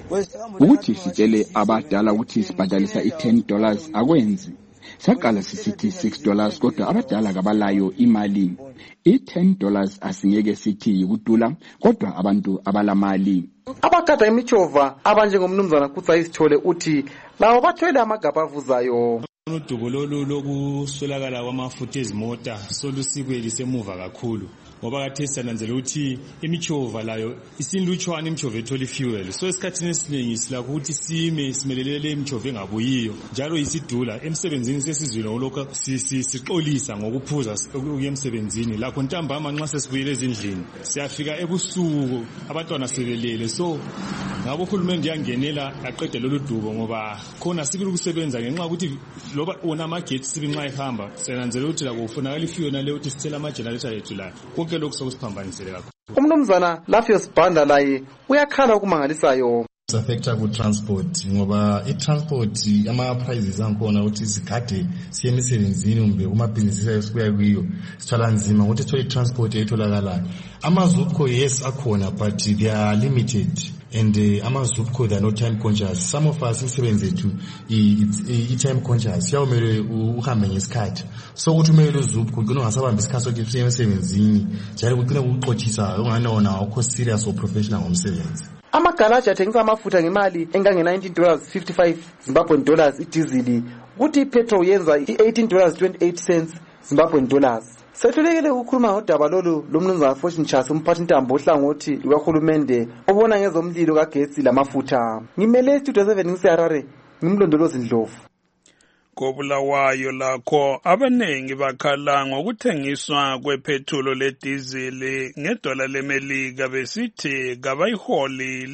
ukuthi sitshele abadala ukuthi sibhadalisa i-ten dollars akwenzi. Saqala sisithi six dollars kodwa abadala kabalayo imali. I-ten dollars asingeke sithi yikudula kodwa abantu abalamali. Abagada imichova abanjengomnumzana Kutsa Isithole uthi lawo bathwele amagabha avuzayo. Udubo lolu lokuswelakala kwamafutha ezimota solusikwe lisemuva kakhulu ngoba kathesi sananzela ukuthi imichova layo isinlutshwana imichova ethola fuel, so esikhathini esiningi silakho ukuthi sime simelelele imichova engabuyiyo njalo isidula emsebenzini sesizwile olokho sixolisa ngokuphuza ukuya emsebenzini lakho ntambama nxa sesibuyele ezindlini siyafika ebusuku abantwana sebelele, so ngabo uhulumende yangenela aqede lolu dubo ngoba khona sibili ukusebenza ngenxa ukuthi loba wona amagetsi sibi nxa ehamba senanzela ukuthi la kufunakala ifuel nale ukuthi sithela ama generator ethu la konke lokho sokusiphambanisele kakhulu. Umnumzana Lafios Banda laye uyakhala okumangalisayo. Affecta ku transport ngoba i-transport ama prices ankhona ukuthi sigade siye emisebenzini umbe kuma business esikuya kuyo sithola nzima ukuthi sithole transport etholakalayo. Ama Zupco yes akhona but they are limited and uh, ama Zupco they are not time conscious. Some of us imsebenzi ethu i time conscious yawumele uhambe ngesikhathi, so ukuthi umele Zupco kuno ngasabamba isikhathi sokuthi siye emsebenzini njalo kuqina ukuxothisa unganona akho serious or professional ngomsebenzi. Amagaraji athengisa amafutha ngemali engange nineteen dollars fifty-five Zimbabwean dollars idizili ukuthi ipetrol yenza i-eighteen dollars twenty-eight cents Zimbabwean dollars. Sethulekele ukukhuluma ngodaba lolu lomnumzana Fortune Chas umphathi ntambo ohlangothi lukahulumende obona ngezomlilo kagesi lamafutha. Ngimele Studio seven ngiseHarare ngimlondolozi Ndlovu. Kobulawayo lakho abanengi bakhala ngokuthengiswa kwephethulo ledizili ngedola lemelika besithi kabayiholi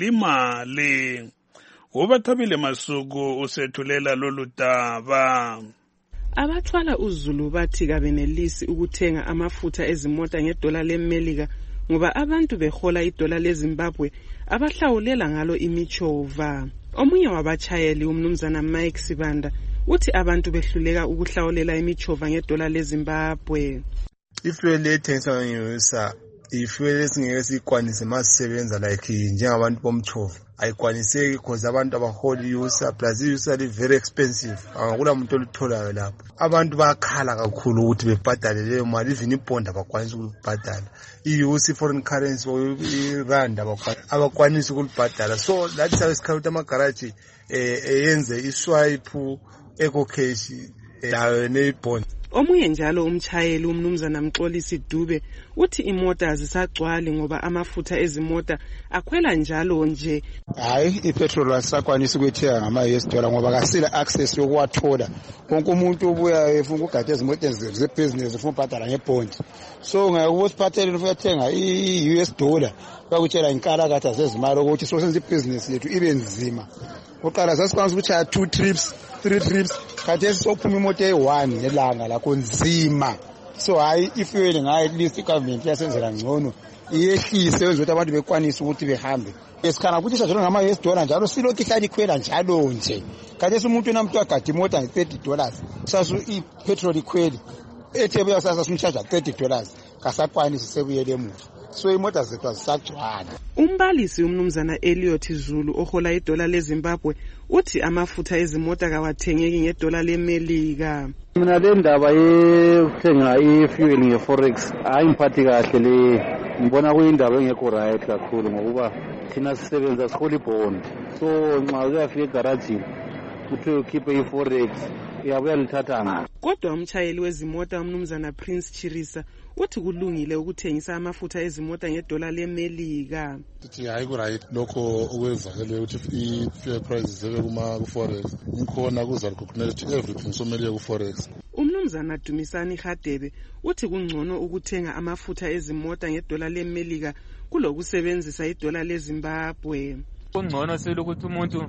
limali. Ubathabile Masuku usethulela lolu daba. Abathwala uZulu bathi kabenelisi ukuthenga amafutha ezimota ngedola lemelika ngoba abantu behola idola leZimbabwe abahlawulela ngalo imichova. Omunye wabachayeli umnumzana Mike Sibanda uthi abantu behluleka ukuhlawulela imichova ngedola leZimbabwe. Ifuel ethengiswa ngeyusa ifuel esingeke sikwanise masisebenza like njengabantu bomchova ayikwaniseki because abantu abahola iyusa plus iyusa li very expensive, akula muntu olutholayo lapho. Abantu bayakhala kakhulu ukuthi bebhadale leyo mali, even ibond abakwanisi ukubhadala. Iyusa foreign currency or irand abakwanisi ukubhadala, so lathi sabesikhala ukuthi amagaraji eyenze iswipe eco cash layo nebond. Omunye njalo umchayeli umnumzana Mxolisi Dube uthi imota azisagcwali ngoba amafutha ezimota akhwela njalo nje. Hayi ipetrol asakwanisa ukuthenga ngama U S dollar ngoba kasila access yokuwathola. Konke umuntu obuya efuna ukugada izimoto ze business ufuna ubhadala ngebond. So ngakubosiphathele ufuna ukuthenga i-U S dollar bakutshela inkala katha sezimali ukuthi so senze ibusiness yethu ibe nzima. Uqala sasikwanisa ukuchaya two trips three trips kade sophuma imoto eyi-one nelanga lakho nzima. So hayi ifuel ngayo at least igovernment yasenzela ngcono iyehlise wenza ukuthi abantu bekwanise ukuthi behambe. Esikhana ukuthi sajolo ngama-U S dollar njalo silokhu ihlala ikhwela njalo nje. Kade umuntu namuntu agada imota nge-thirty dollars sasu ipetrol ikhweli ethebuya sasa simcharge thirty dollars kasakwanisi sekuyele emuva. So imota zethu azisagcwala. Umbalisi umnumzana Elliot Zulu ohola idola leZimbabwe uthi amafutha ezimota kawathengeki ngedola lemelika. Mina le ndaba yokuthenga i-fuel nge-forex ayingiphathi kahle le, ngibona kuyindaba engekho right kakhulu ngokuba thina sisebenza sihola ibond, so nxa uyafika egarajini uthi ukhiphe i-forex uyabuya lithatha ngaphi. Kodwa umchayeli wezimota umnumzana Prince Chirisa uthi kulungile ukuthengisa amafutha ezimota ngedola lemelika. Sithi hayi ku right lokho okwenzakele ukuthi i-fuel prices zebe kuma ku-forex ngikhona kuzalikhulumela ukuthi everything somele ku-forex. Umnumzana Dumisani Hadebe uthi kungcono ukuthenga amafutha ezimota ngedola lemelika kulokusebenzisa idola leZimbabwe. Kungcono selokuthi umuntu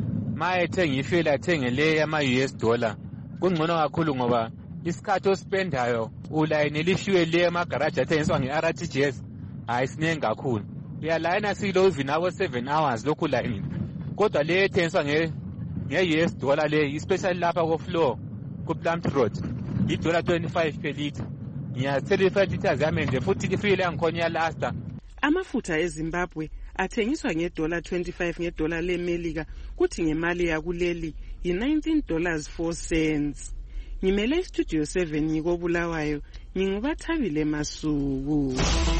ma ethenga ifuel athenge le ama U S dollar kungcono kakhulu ngoba isikhathi ospendayo ulayinela ifuel le emagaraji athengiswa nge-R T G S hayi sinengi kakhulu. Uyalayina silo even abo seven hours lokhu layini, kodwa le ethengiswa nge-U S dollar le especially lapha ko-floor ku-Plant Road i-dollar twenty-five per litre. Ngiyazithela i-five litres yami nje futhi ifuel yangikhona iyalasta. Amafutha eZimbabwe athengiswa ngedola twenty-five ngedola lemelika, kuthi ngemali yakuleli yi nineteen dollars four cents. Ngimele Studio seven ngikobulawayo, ngingubathabile Masuku.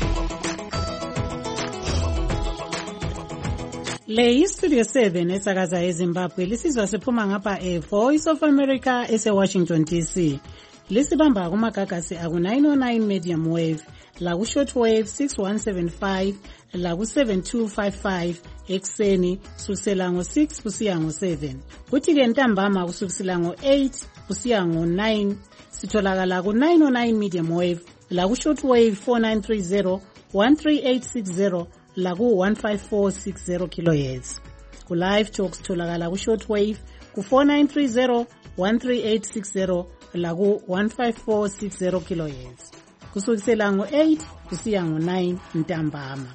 Le iStudio seven esakaza eZimbabwe lisizwa siphuma ngapha e Voice of America ese Washington D C. Lisibamba kumagagasi aku nine oh nine medium wave, la ku short wave six one seven five, la ku seven two five five ekseni kusukela ngo six kusiya ngo seven. Kuthi ke ntambama kusukela ngo eight kusiya ngo nine sitholakala ku nine oh nine medium wave, la ku short wave four nine three zero, one three eight six zero, la ku one five four six zero kilohertz. Ku live talks tholakala ku short wave ku four nine three zero, one three eight six zero, la ku one five four six zero kilohertz. Kusukela ngo eight kusiya ngo nine ntambama.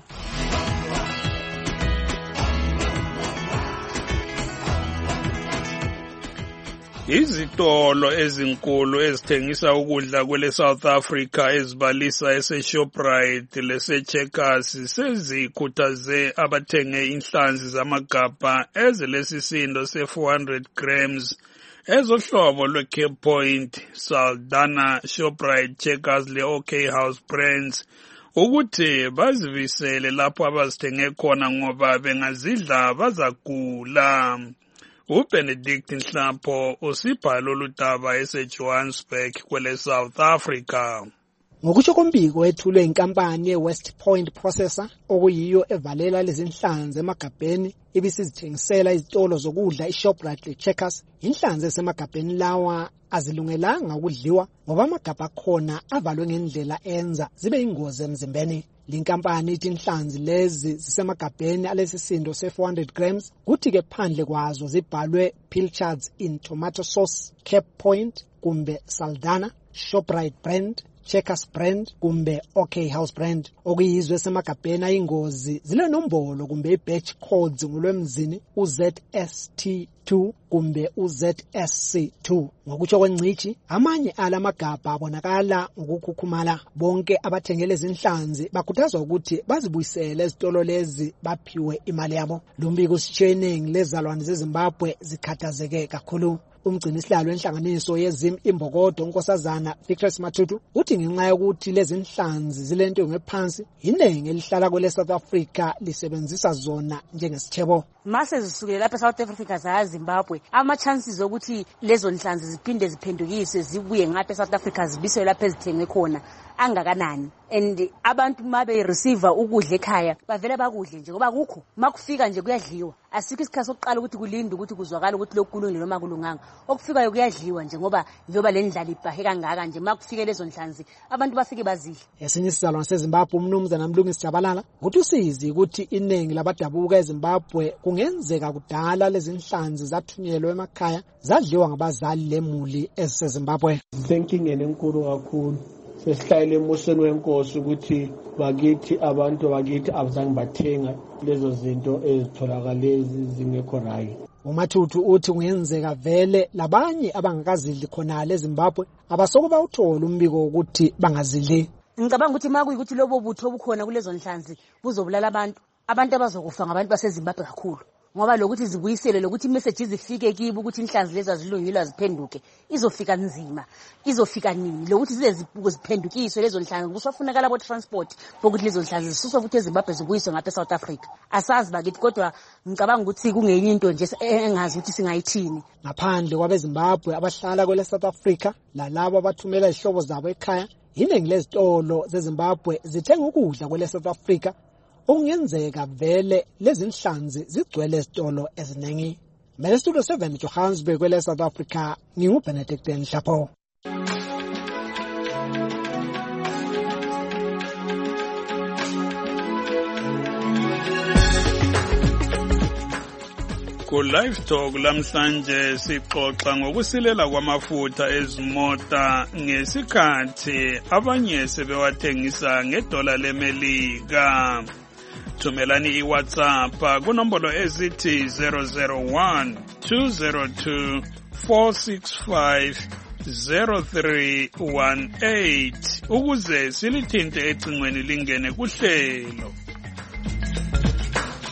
Izitolo ezinkulu ezithengisa ukudla kwele South Africa ezibalisa ese Shoprite lese Checkers sezikhuthaze abathenge inhlanzi zamagabha ezilesisindo se four hundred grams ezohlobo lwe Cape Point, Saldanha, Shoprite, Checkers le OK House Brands ukuthi bazivisele lapho abazithenge khona ngoba bengazidla bazagula. uBenedict Nhlapho usibhalo oludaba eseJohannesburg kwele South Africa. Ngokusho kombiko ethulwe inkampani yeWest Point Processor okuyiyo evalela lezinhlanzi emagabheni ibisizithengisela izitolo zokudla iShoprite leCheckers, inhlanzi esemagabheni lawa azilungelanga ukudliwa ngoba amagabha khona avalwe ngendlela enza zibe ingozi emzimbeni. Linkampani ithi inhlanzi lezi zisemagabheni alesisindo se four hundred grams, kuthi ke phandle kwazo zibhalwe pilchards in tomato sauce, Cape Point kumbe Saldanha, Shoprite brand, Checkers brand kumbe OK House brand. Okuyizwe semagabheni ayingozi zile nombolo kumbe i-batch codes ngolwemzini u Z S T two kumbe u Z S C two. Ngokutsho kwencici amanye ala magabha abonakala ngokukhukhumala. Bonke abathengele izinhlanzi bakhuthazwa ukuthi bazibuyisele ezitolo lezi baphiwe imali yabo. Lumbiko sitsheningi lezalwane zeZimbabwe zikhathazeke kakhulu. Umgcini sihlalo wenhlanganiso yezim imbokodo unkosazana Victor Matutu uthi ngenxa yokuthi lezi inhlanzi zilento ngephansi inengi elihlala kwele South Africa lisebenzisa zona njengesithebo. Mase zisukele lapha South Africa za Zimbabwe, ama chances ukuthi lezo nhlanzi ziphinde ziphendukiswe zibuye ngapha South Africa zibiswe lapha ezithengwe khona angakanani. And abantu mabe receiver ukudla ekhaya bavela bakudle nje ngoba kukho makufika nje kuyadliwa. Asikho isikhathi sokuqala ukuthi kulinde ukuthi kuzwakala ukuthi lokhu kulungile noma kulunganga. Okufikayo kuyadliwa nje ngoba njoba le ndlala ibhahe kangaka nje makufike lezo nhlanzi abantu bafike bazidle. Esinye isizalwane seZimbabwe umnumzana Mlungisi Jabalala ukuthi usizi ukuthi iningi labadabuka eZimbabwe kungenzeka kudala lezi inhlanzi zathunyelwa emakhaya zadliwa ngabazali lemuli eziseZimbabwe. Thinking enenkulu kakhulu sesihlayele emosweni wenkosi ukuthi bakithi abantu bakithi abazange bathenga lezo zinto ezitholakala zingekho right. Umathutu uthi kungenzeka vele labanye abangakazidli khona leZimbabwe abasoko bawuthola umbiko ukuthi bangazidli. Ngicabanga ukuthi makuyi ukuthi lobo butho obukhona kulezo nhlanzi buzobulala abantu abantu abazokufa ngabantu baseZimbabwe kakhulu ngoba lokuthi zibuyisele lokuthi messages zifike kibo ukuthi inhlanzi lezi azilungile ziphenduke izofika nzima izofika nini lokuthi zize ziphendukiswe lezo nhlanzi kusafunakala abo transport ukuthi lezo nhlanzi zisuswe futhi eZimbabwe zibuyiswe ngapha eSouth Africa. Asazi bakithi kodwa ngicabanga ukuthi kungenye into nje engazi ukuthi singayithini. Ngaphandle kwabeZimbabwe abahlala kwele South Africa lalabo abathumela izihlobo zabo ekhaya, iningi lezitolo zeZimbabwe zithenga ukudla kwele South Africa okungenzeka vele lezi inhlanzi zigcwele ezitolo eziningi. Mele Studio seven Johannesburg kwele South Africa, nginguBenedict Nhlapho. Ku live talk lamhlanje sixoxa ngokusilela kwamafutha ezimota ngesikhathi abanye sebewathengisa ngedola lemelika. Thumelani iWhatsApp kunombolo ezithi zero zero one two zero two four six five zero three one eight ukuze silithinte ecingweni lingene kuhlelo.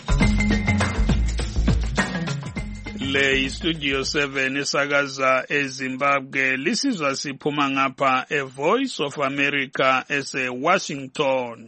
le Studio seven esakaza eZimbabwe lisizwa siphuma ngapha e Voice of America ese Washington.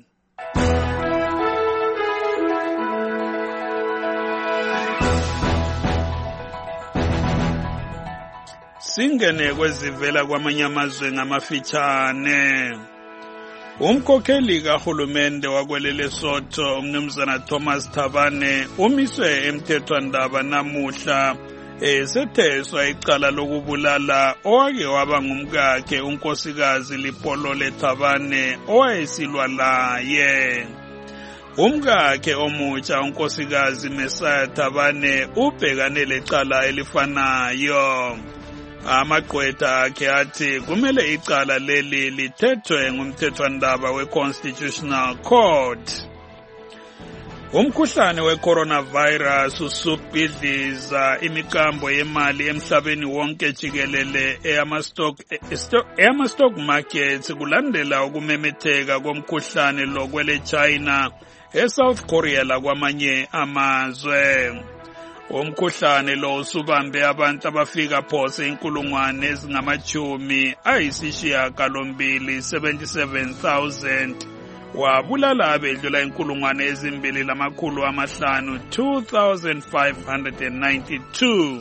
Singene kwezivela kwamanye amazwe ngamafitshane. Umkhokheli kahulumende wakwelele Sotho umnumzana Thomas Thabane umiswe emthethwandaba namuhla esetheswa icala lokubulala owake waba ngumkakhe unkosikazi Lipolole Thabane owayesilwa laye. Umkakhe omutsha unkosikazi Mesaya Thabane ubhekane lecala elifanayo. Amagqwetha akhe athi kumele icala leli lithethwe ngumthethwandaba we-Constitutional Court. Umkhuhlane we-coronavirus usubhidliza imikambo yemali emhlabeni wonke jikelele eyama-stock eyama-stock markets kulandela ukumemetheka komkhuhlane lo kwele China eSouth Korea lakwamanye amazwe. Umkhuhlane lo usubambe abantu abafika phose inkulungwane ezingamachumi ayisishiyagalombili seventy-seven thousand wabulala abedlula inkulungwane ezimbili lamakhulu amahlanu two thousand five hundred ninety-two.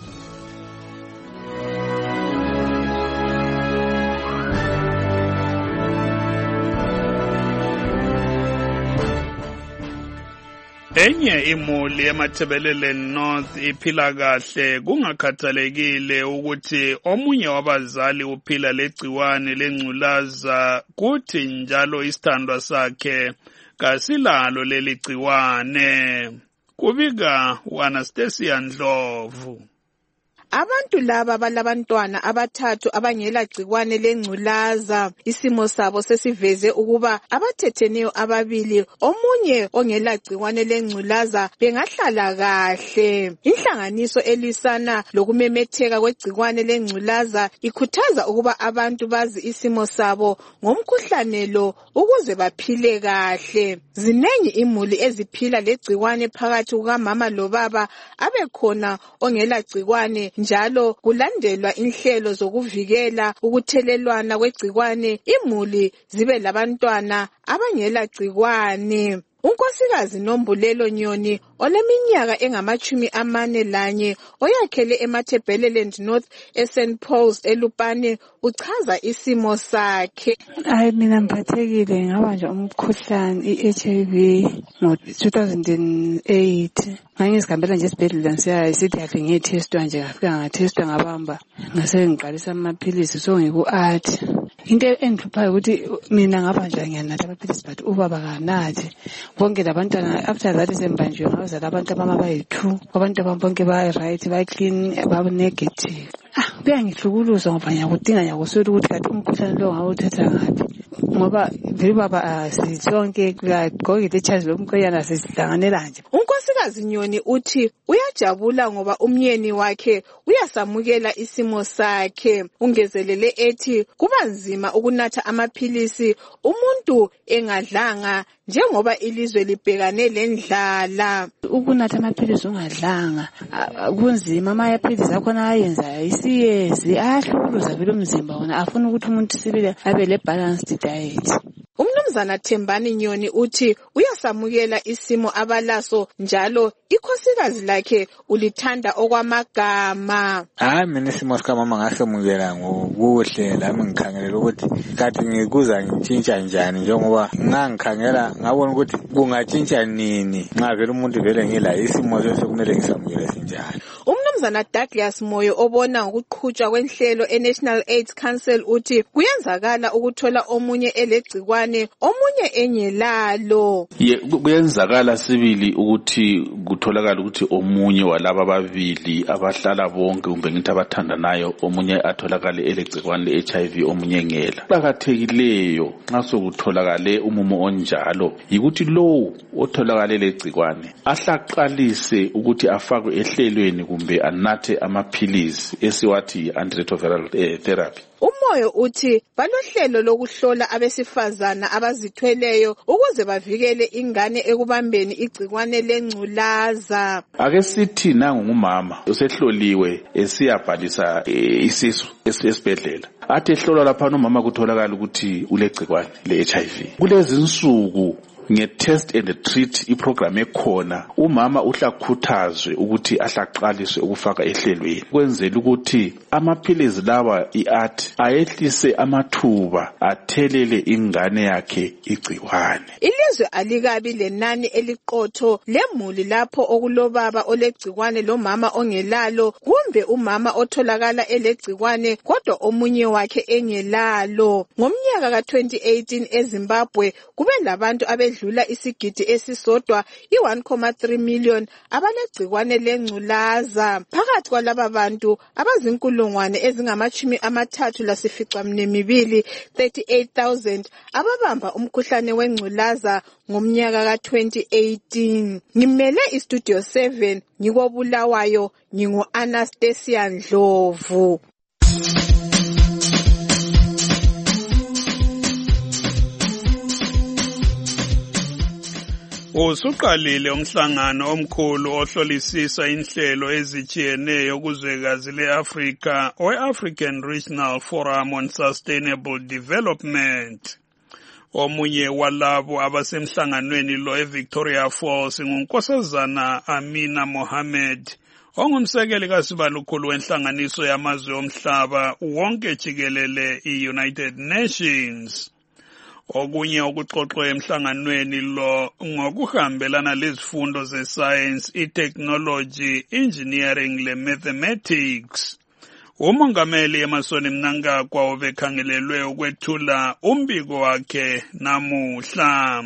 Enye imuli emathebelele North iphila kahle kungakhathalekile ukuthi omunye wabazali uphila legciwane lengculaza kuthi njalo isithandwa sakhe kasilalo leli gciwane. Kubika Anastasia Ndlovu. Abantu laba balabantwana abathathu abangela gciwane lengculaza. Isimo sabo sesiveze ukuba abathetheneyo ababili omunye ongela gciwane lengculaza bengahlala kahle. Inhlanganiso elisana lokumemetheka kwegciwane lengculaza ikhuthaza ukuba abantu bazi isimo sabo ngomkhuhlane lo ukuze baphile kahle. Zinengi imuli eziphila legciwane phakathi kukamama lobaba abekhona ongela gciwane. Njalo kulandelwa inhlelo zokuvikela ukuthelelwana kwegciwane imuli zibe labantwana abangela gciwane. Unkosikazi Nombulelo Nyoni oleminyaka engamachumi amane lanye oyakhele eMathebeleland North eSaint Paul's eLupane uchaza isimo sakhe. Hayi mina ngiphathekile ngaba nje umkhuhlane i-H I V ngo two thousand eight. Ngangizihambela nje esibhedlela nsiya sithi yahle ngiyethestwa nje ngafika ngathestwa ngabamba ngase ngiqalisa amaphilisi so ngiku-art. Into engihluphayo ukuthi mina ngaba nje ngiyanatha amaphilisi but ubaba kanathi. Bonke labantwana after that sembanjwe ngabazala abantu abama bayi-two abantu bonke ba-right ba-clean ba-negative. Ah kuyangihlukuluza ngoba ngiyakudinga ngiyakuswela ukuthi kanti umkhuhlane lo ngawuthatha ngaphi ngoba vele baba sisonke kugqokile ichazi lomkhwenyana sisihlanganela nje. Unkosikazi Nyoni uthi uyajabula ngoba umyeni wakhe uyasamukela isimo sakhe. Ungezelele ethi kuba nzima ukunatha amaphilisi umuntu engadlanga njengoba ilizwe libhekane lendlala. Ukunatha amaphilisi ungadlanga kunzima amaphilisi akhona ayenza isiyezi ahlukuluza vele umzimba wona afuna ukuthi umuntu sibile abe le balanced diet. Umnumzana Thembani Nyoni uthi uyasamukela isimo abalaso njalo ikhosikazi lakhe ulithanda okwamagama. Hayi mina isimo sikamama ngasemukela ngokuhle lami ngikhangelela ukuthi kathi ngikuza ngitshintsha njani njengoba ngangikhangela ngabona ukuthi kungatshintsha nini nxa vele umuntu vele ngila isimo sekumele ngisamukele sinjalo. Umnumzana Douglas Moyo obona ngokuqhutshwa kwenhlelo eNational AIDS Council uthi kuyenzakala ukuthola omunye elegcikwane omunye engelalo. Ye kuyenzakala sibili ukuthi kutholakala ukuthi omunye walaba ababili abahlala bonke kumbe ngithi abathandanayo omunye atholakale elegcikwane le-H I V omunye ngela. Kuqakathekileyo nxa sokutholakale umumo onjalo yikuthi lowo otholakale legcikwane ahlaqalise ukuthi afakwe ehlelweni kumbe anathe amaphilisi esiwathi antiretroviral eh, therapy. Umoyo uthi balohlelo lokuhlola abesifazana abazithweleyo ukuze bavikele ingane ekubambeni igcikwane lengculaza. Ake sithi nangu ngumama usehloliwe esiyabhalisa e, isisu esibhedlela. Athi ehlolwa lapha umama kutholakala ukuthi ulegcikwane le-H I V. Kulezi insuku nge-test and treat iprogram ekhona umama uhlakhuthazwe ukuthi ahlaqaliswe ukufaka ehlelweni kwenzela ukuthi amaphilisi lawa i-art ayehlise amathuba athelele ingane yakhe igcikwane. Ilizwe alikabi lenani eliqotho lemuli lapho okulobaba olegcikwane lomama ongelalo kumbe umama otholakala elegcikwane kodwa omunye wakhe engelalo. Ngomnyaka ka twenty eighteen eZimbabwe kube labantu abe dlula isigidi esisodwa i one point three million abalegcikwane lengculaza. Phakathi kwalaba bantu abazinkulungwane ezingamachumi amathathu lasificaminwembili thirty-eight thousand ababamba umkhuhlane wengculaza ngomnyaka ka twenty eighteen. Ngimele istudio seven ngikobulawayo ngingu Anastasia Ndlovu. Usuqalile umhlangano omkhulu ohlolisisa inhlelo ezijiyeneyo kuzwekazi le-Afrika we-African Regional Forum on Sustainable Development. Omunye walabo abasemhlanganweni lo eVictoria Falls ngunkosazana Amina Mohammed ongumsekeli kasibalukhulu wenhlanganiso yamazwe omhlaba wonke jikelele i-United Nations. Okunye okuxoxwe emhlanganweni lo ngokuhambelana lezifundo ze-science, i-technology, engineering le-mathematics. Umongameli Emmerson Mnangagwa ubekhangelelwe ukwethula umbiko wakhe namuhla.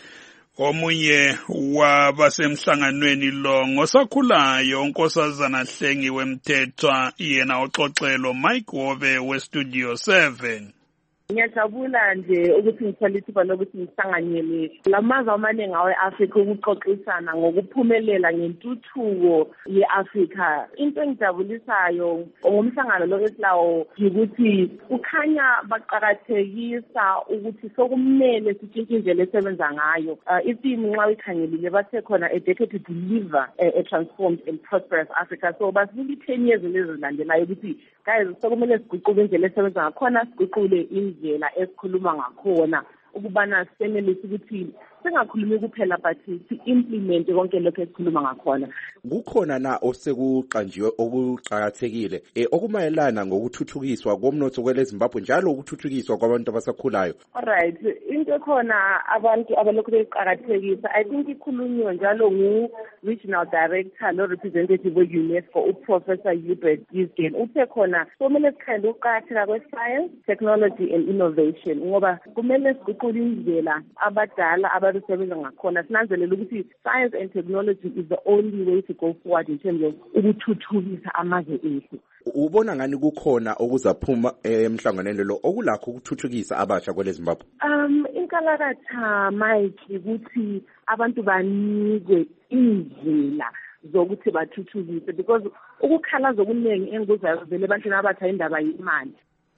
Omunye wabasemhlanganweni lo ngosakhulayo unkosazana Hlengiwe Mthethwa yena oxoxelo Mike Wobe weStudio seven. Ngiyajabula nje ukuthi ngithole ithuba lokuthi ngihlanganyele lamazwe amaningi awe-Afrika ukuxoxisana ngokuphumelela ngentuthuko ye-Afrika. Into engijabulisayo ngomhlangano lo esilawo ukuthi kukhanya baqakathekisa ukuthi sokumele sitshintshe indlela esebenza ngayo. Isimu nxa uyikhangelile bathe khona a decade to deliver a transformed and prosperous Africa. So basibili ten years lezilandelayo ukuthi guys sokumele siguqule indlela esebenza ngakhona siguqule indlela esikhuluma ngakhona ukubana senelise ukuthi singakhulumi kuphela but si-implement konke lokho esikhuluma ngakhona. Kukhona na osekuqanjiwe okuqakathekile eh okumayelana ngokuthuthukiswa komnotho kweleZimbabwe njalo ukuthuthukiswa kwabantu abasakhulayo? Alright, into ekhona abantu abalokhu beqhakathekisa I think ikhulunywa njalo ngu regional director lo representative we-UNESCO uProfessor Hubert Gisgen uthe khona kumele sikhande ukuqakatheka kwe-science, technology and innovation ngoba kumele siguqule indlela abadala abasebenza ngakhona sinanzelela ukuthi science and technology is the only way to go forward in terms of ukuthuthukisa amazwe ethu. Ubona ngani kukhona okuzaphuma emhlanganweni lo okulakho ukuthuthukisa abasha kweleZimbabwe? Um inkalakatha Mike ukuthi abantu banikwe indlela zokuthi bathuthukise because ukukhalaza okuningi engikuzayo vele ebantwini abatha indaba yimali.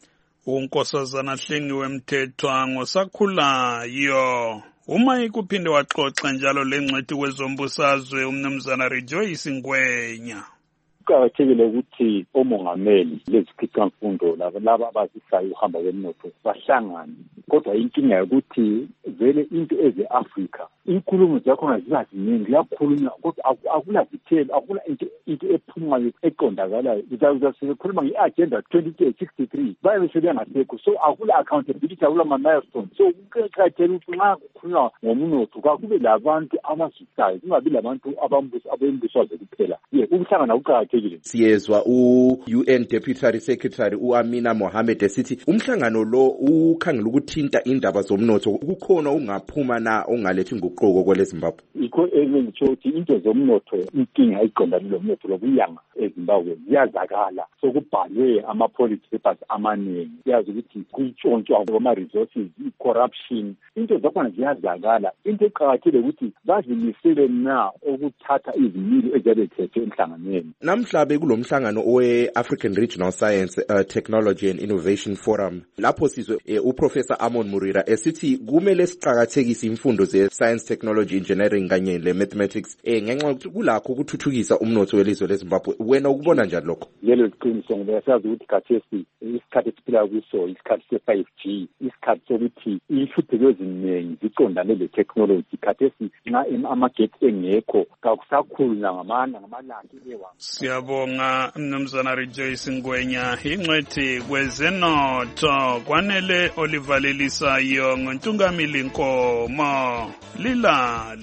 Unkosazana Hlengiwe Mthethwa ngosakhulayo. Uma ikuphinde waxoxa njalo lengcwethi kwezombusazwe umnumzana Rejoice Ngwenya. Kuqakathekile ukuthi omongameli lezikhicamfundo laba abazisayo uhamba kwemnotho bahlangane kodwa inkinga ukuthi vele into eze-Afrika inkulumo zakhona ziba ziningi kuyakhulunywa kodwa akula detail akula into into ephumayo eqondakalayo uzasikhuluma nge-agenda twenty sixty-three baye sebengasekho so akula accountability akula ma-milestone so kuqakathekile ukuthi nxa kukhulunywa ngomnotho kakube labantu abazwisayo kungabi labantu abembusazwe kuphela ye ukuhlangana kuqakathekile. Siyezwa u-U N Deputy Secretary u-Amina Mohammed esithi umhlangano lo ukhangela ukuthinta indaba zomnotho kukhona ungaphuma na ongalethi nguquko inguquko kwele Zimbabwe. Yikho engitsho ukuthi into zomnotho inkinga iqondane lomnotho lokuyanga eZimbabwe ziyazakala sokubhalwe ama-policy papers amaningi siyazi ukuthi kuyitshontshwa kwama-resources i-corruption into zakhona ziyazakala into eqakathekile ukuthi bazimisele na ukuthatha izimilo eziyabe zithethwe emhlanganweni. Namhla bekulo mhlangano we-African Regional Science uh, Technology and Innovation Forum lapho sizwe uh, uProfessor Amon Murira esithi kumele siqakathekise imfundo ze-science, technology, engineering kanye le-mathematics eh ngenxa yokuthi kulakho ukuthuthukisa umnotho welizwe leZimbabwe. Wena ukubona njani lokho? Lelo liqiniso ngoba siyazi ukuthi khathesi isikhathi esiphila kuso isikhathi se-five G, isikhathi sokuthi inhlupho eziningi ziqondane le-technology. Khathesi nxa amagetsi engekho kakusakhulu nangamana ngamalanga ewa. Siyabonga Mnumzana Rejoice Ngwenya, ingcwethi kwezenotho kwanele olivalelisayo ngontungamili Nkomo. Lilale.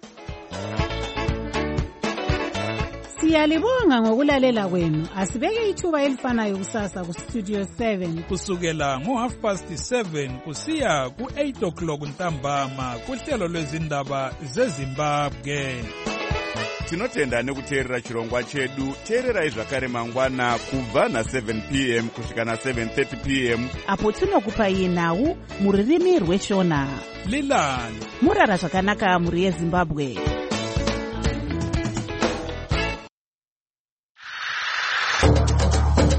Siyalibonga ngokulalela kwenu. Asibeke ithuba elifanayo kusasa ku Studio seven kusukela ngo half past seven kusiya ku eight o'clock ntambama kuhlelo lwezindaba zeZimbabwe. Tinotenda nekuteerera chirongwa chedu. Teererai zvakare mangwana kubva na seven p m kusvika na seven thirty p m apo tinokupai nhau muririmi rweshona. Lilale. Murara zvakanaka muri yeZimbabwe.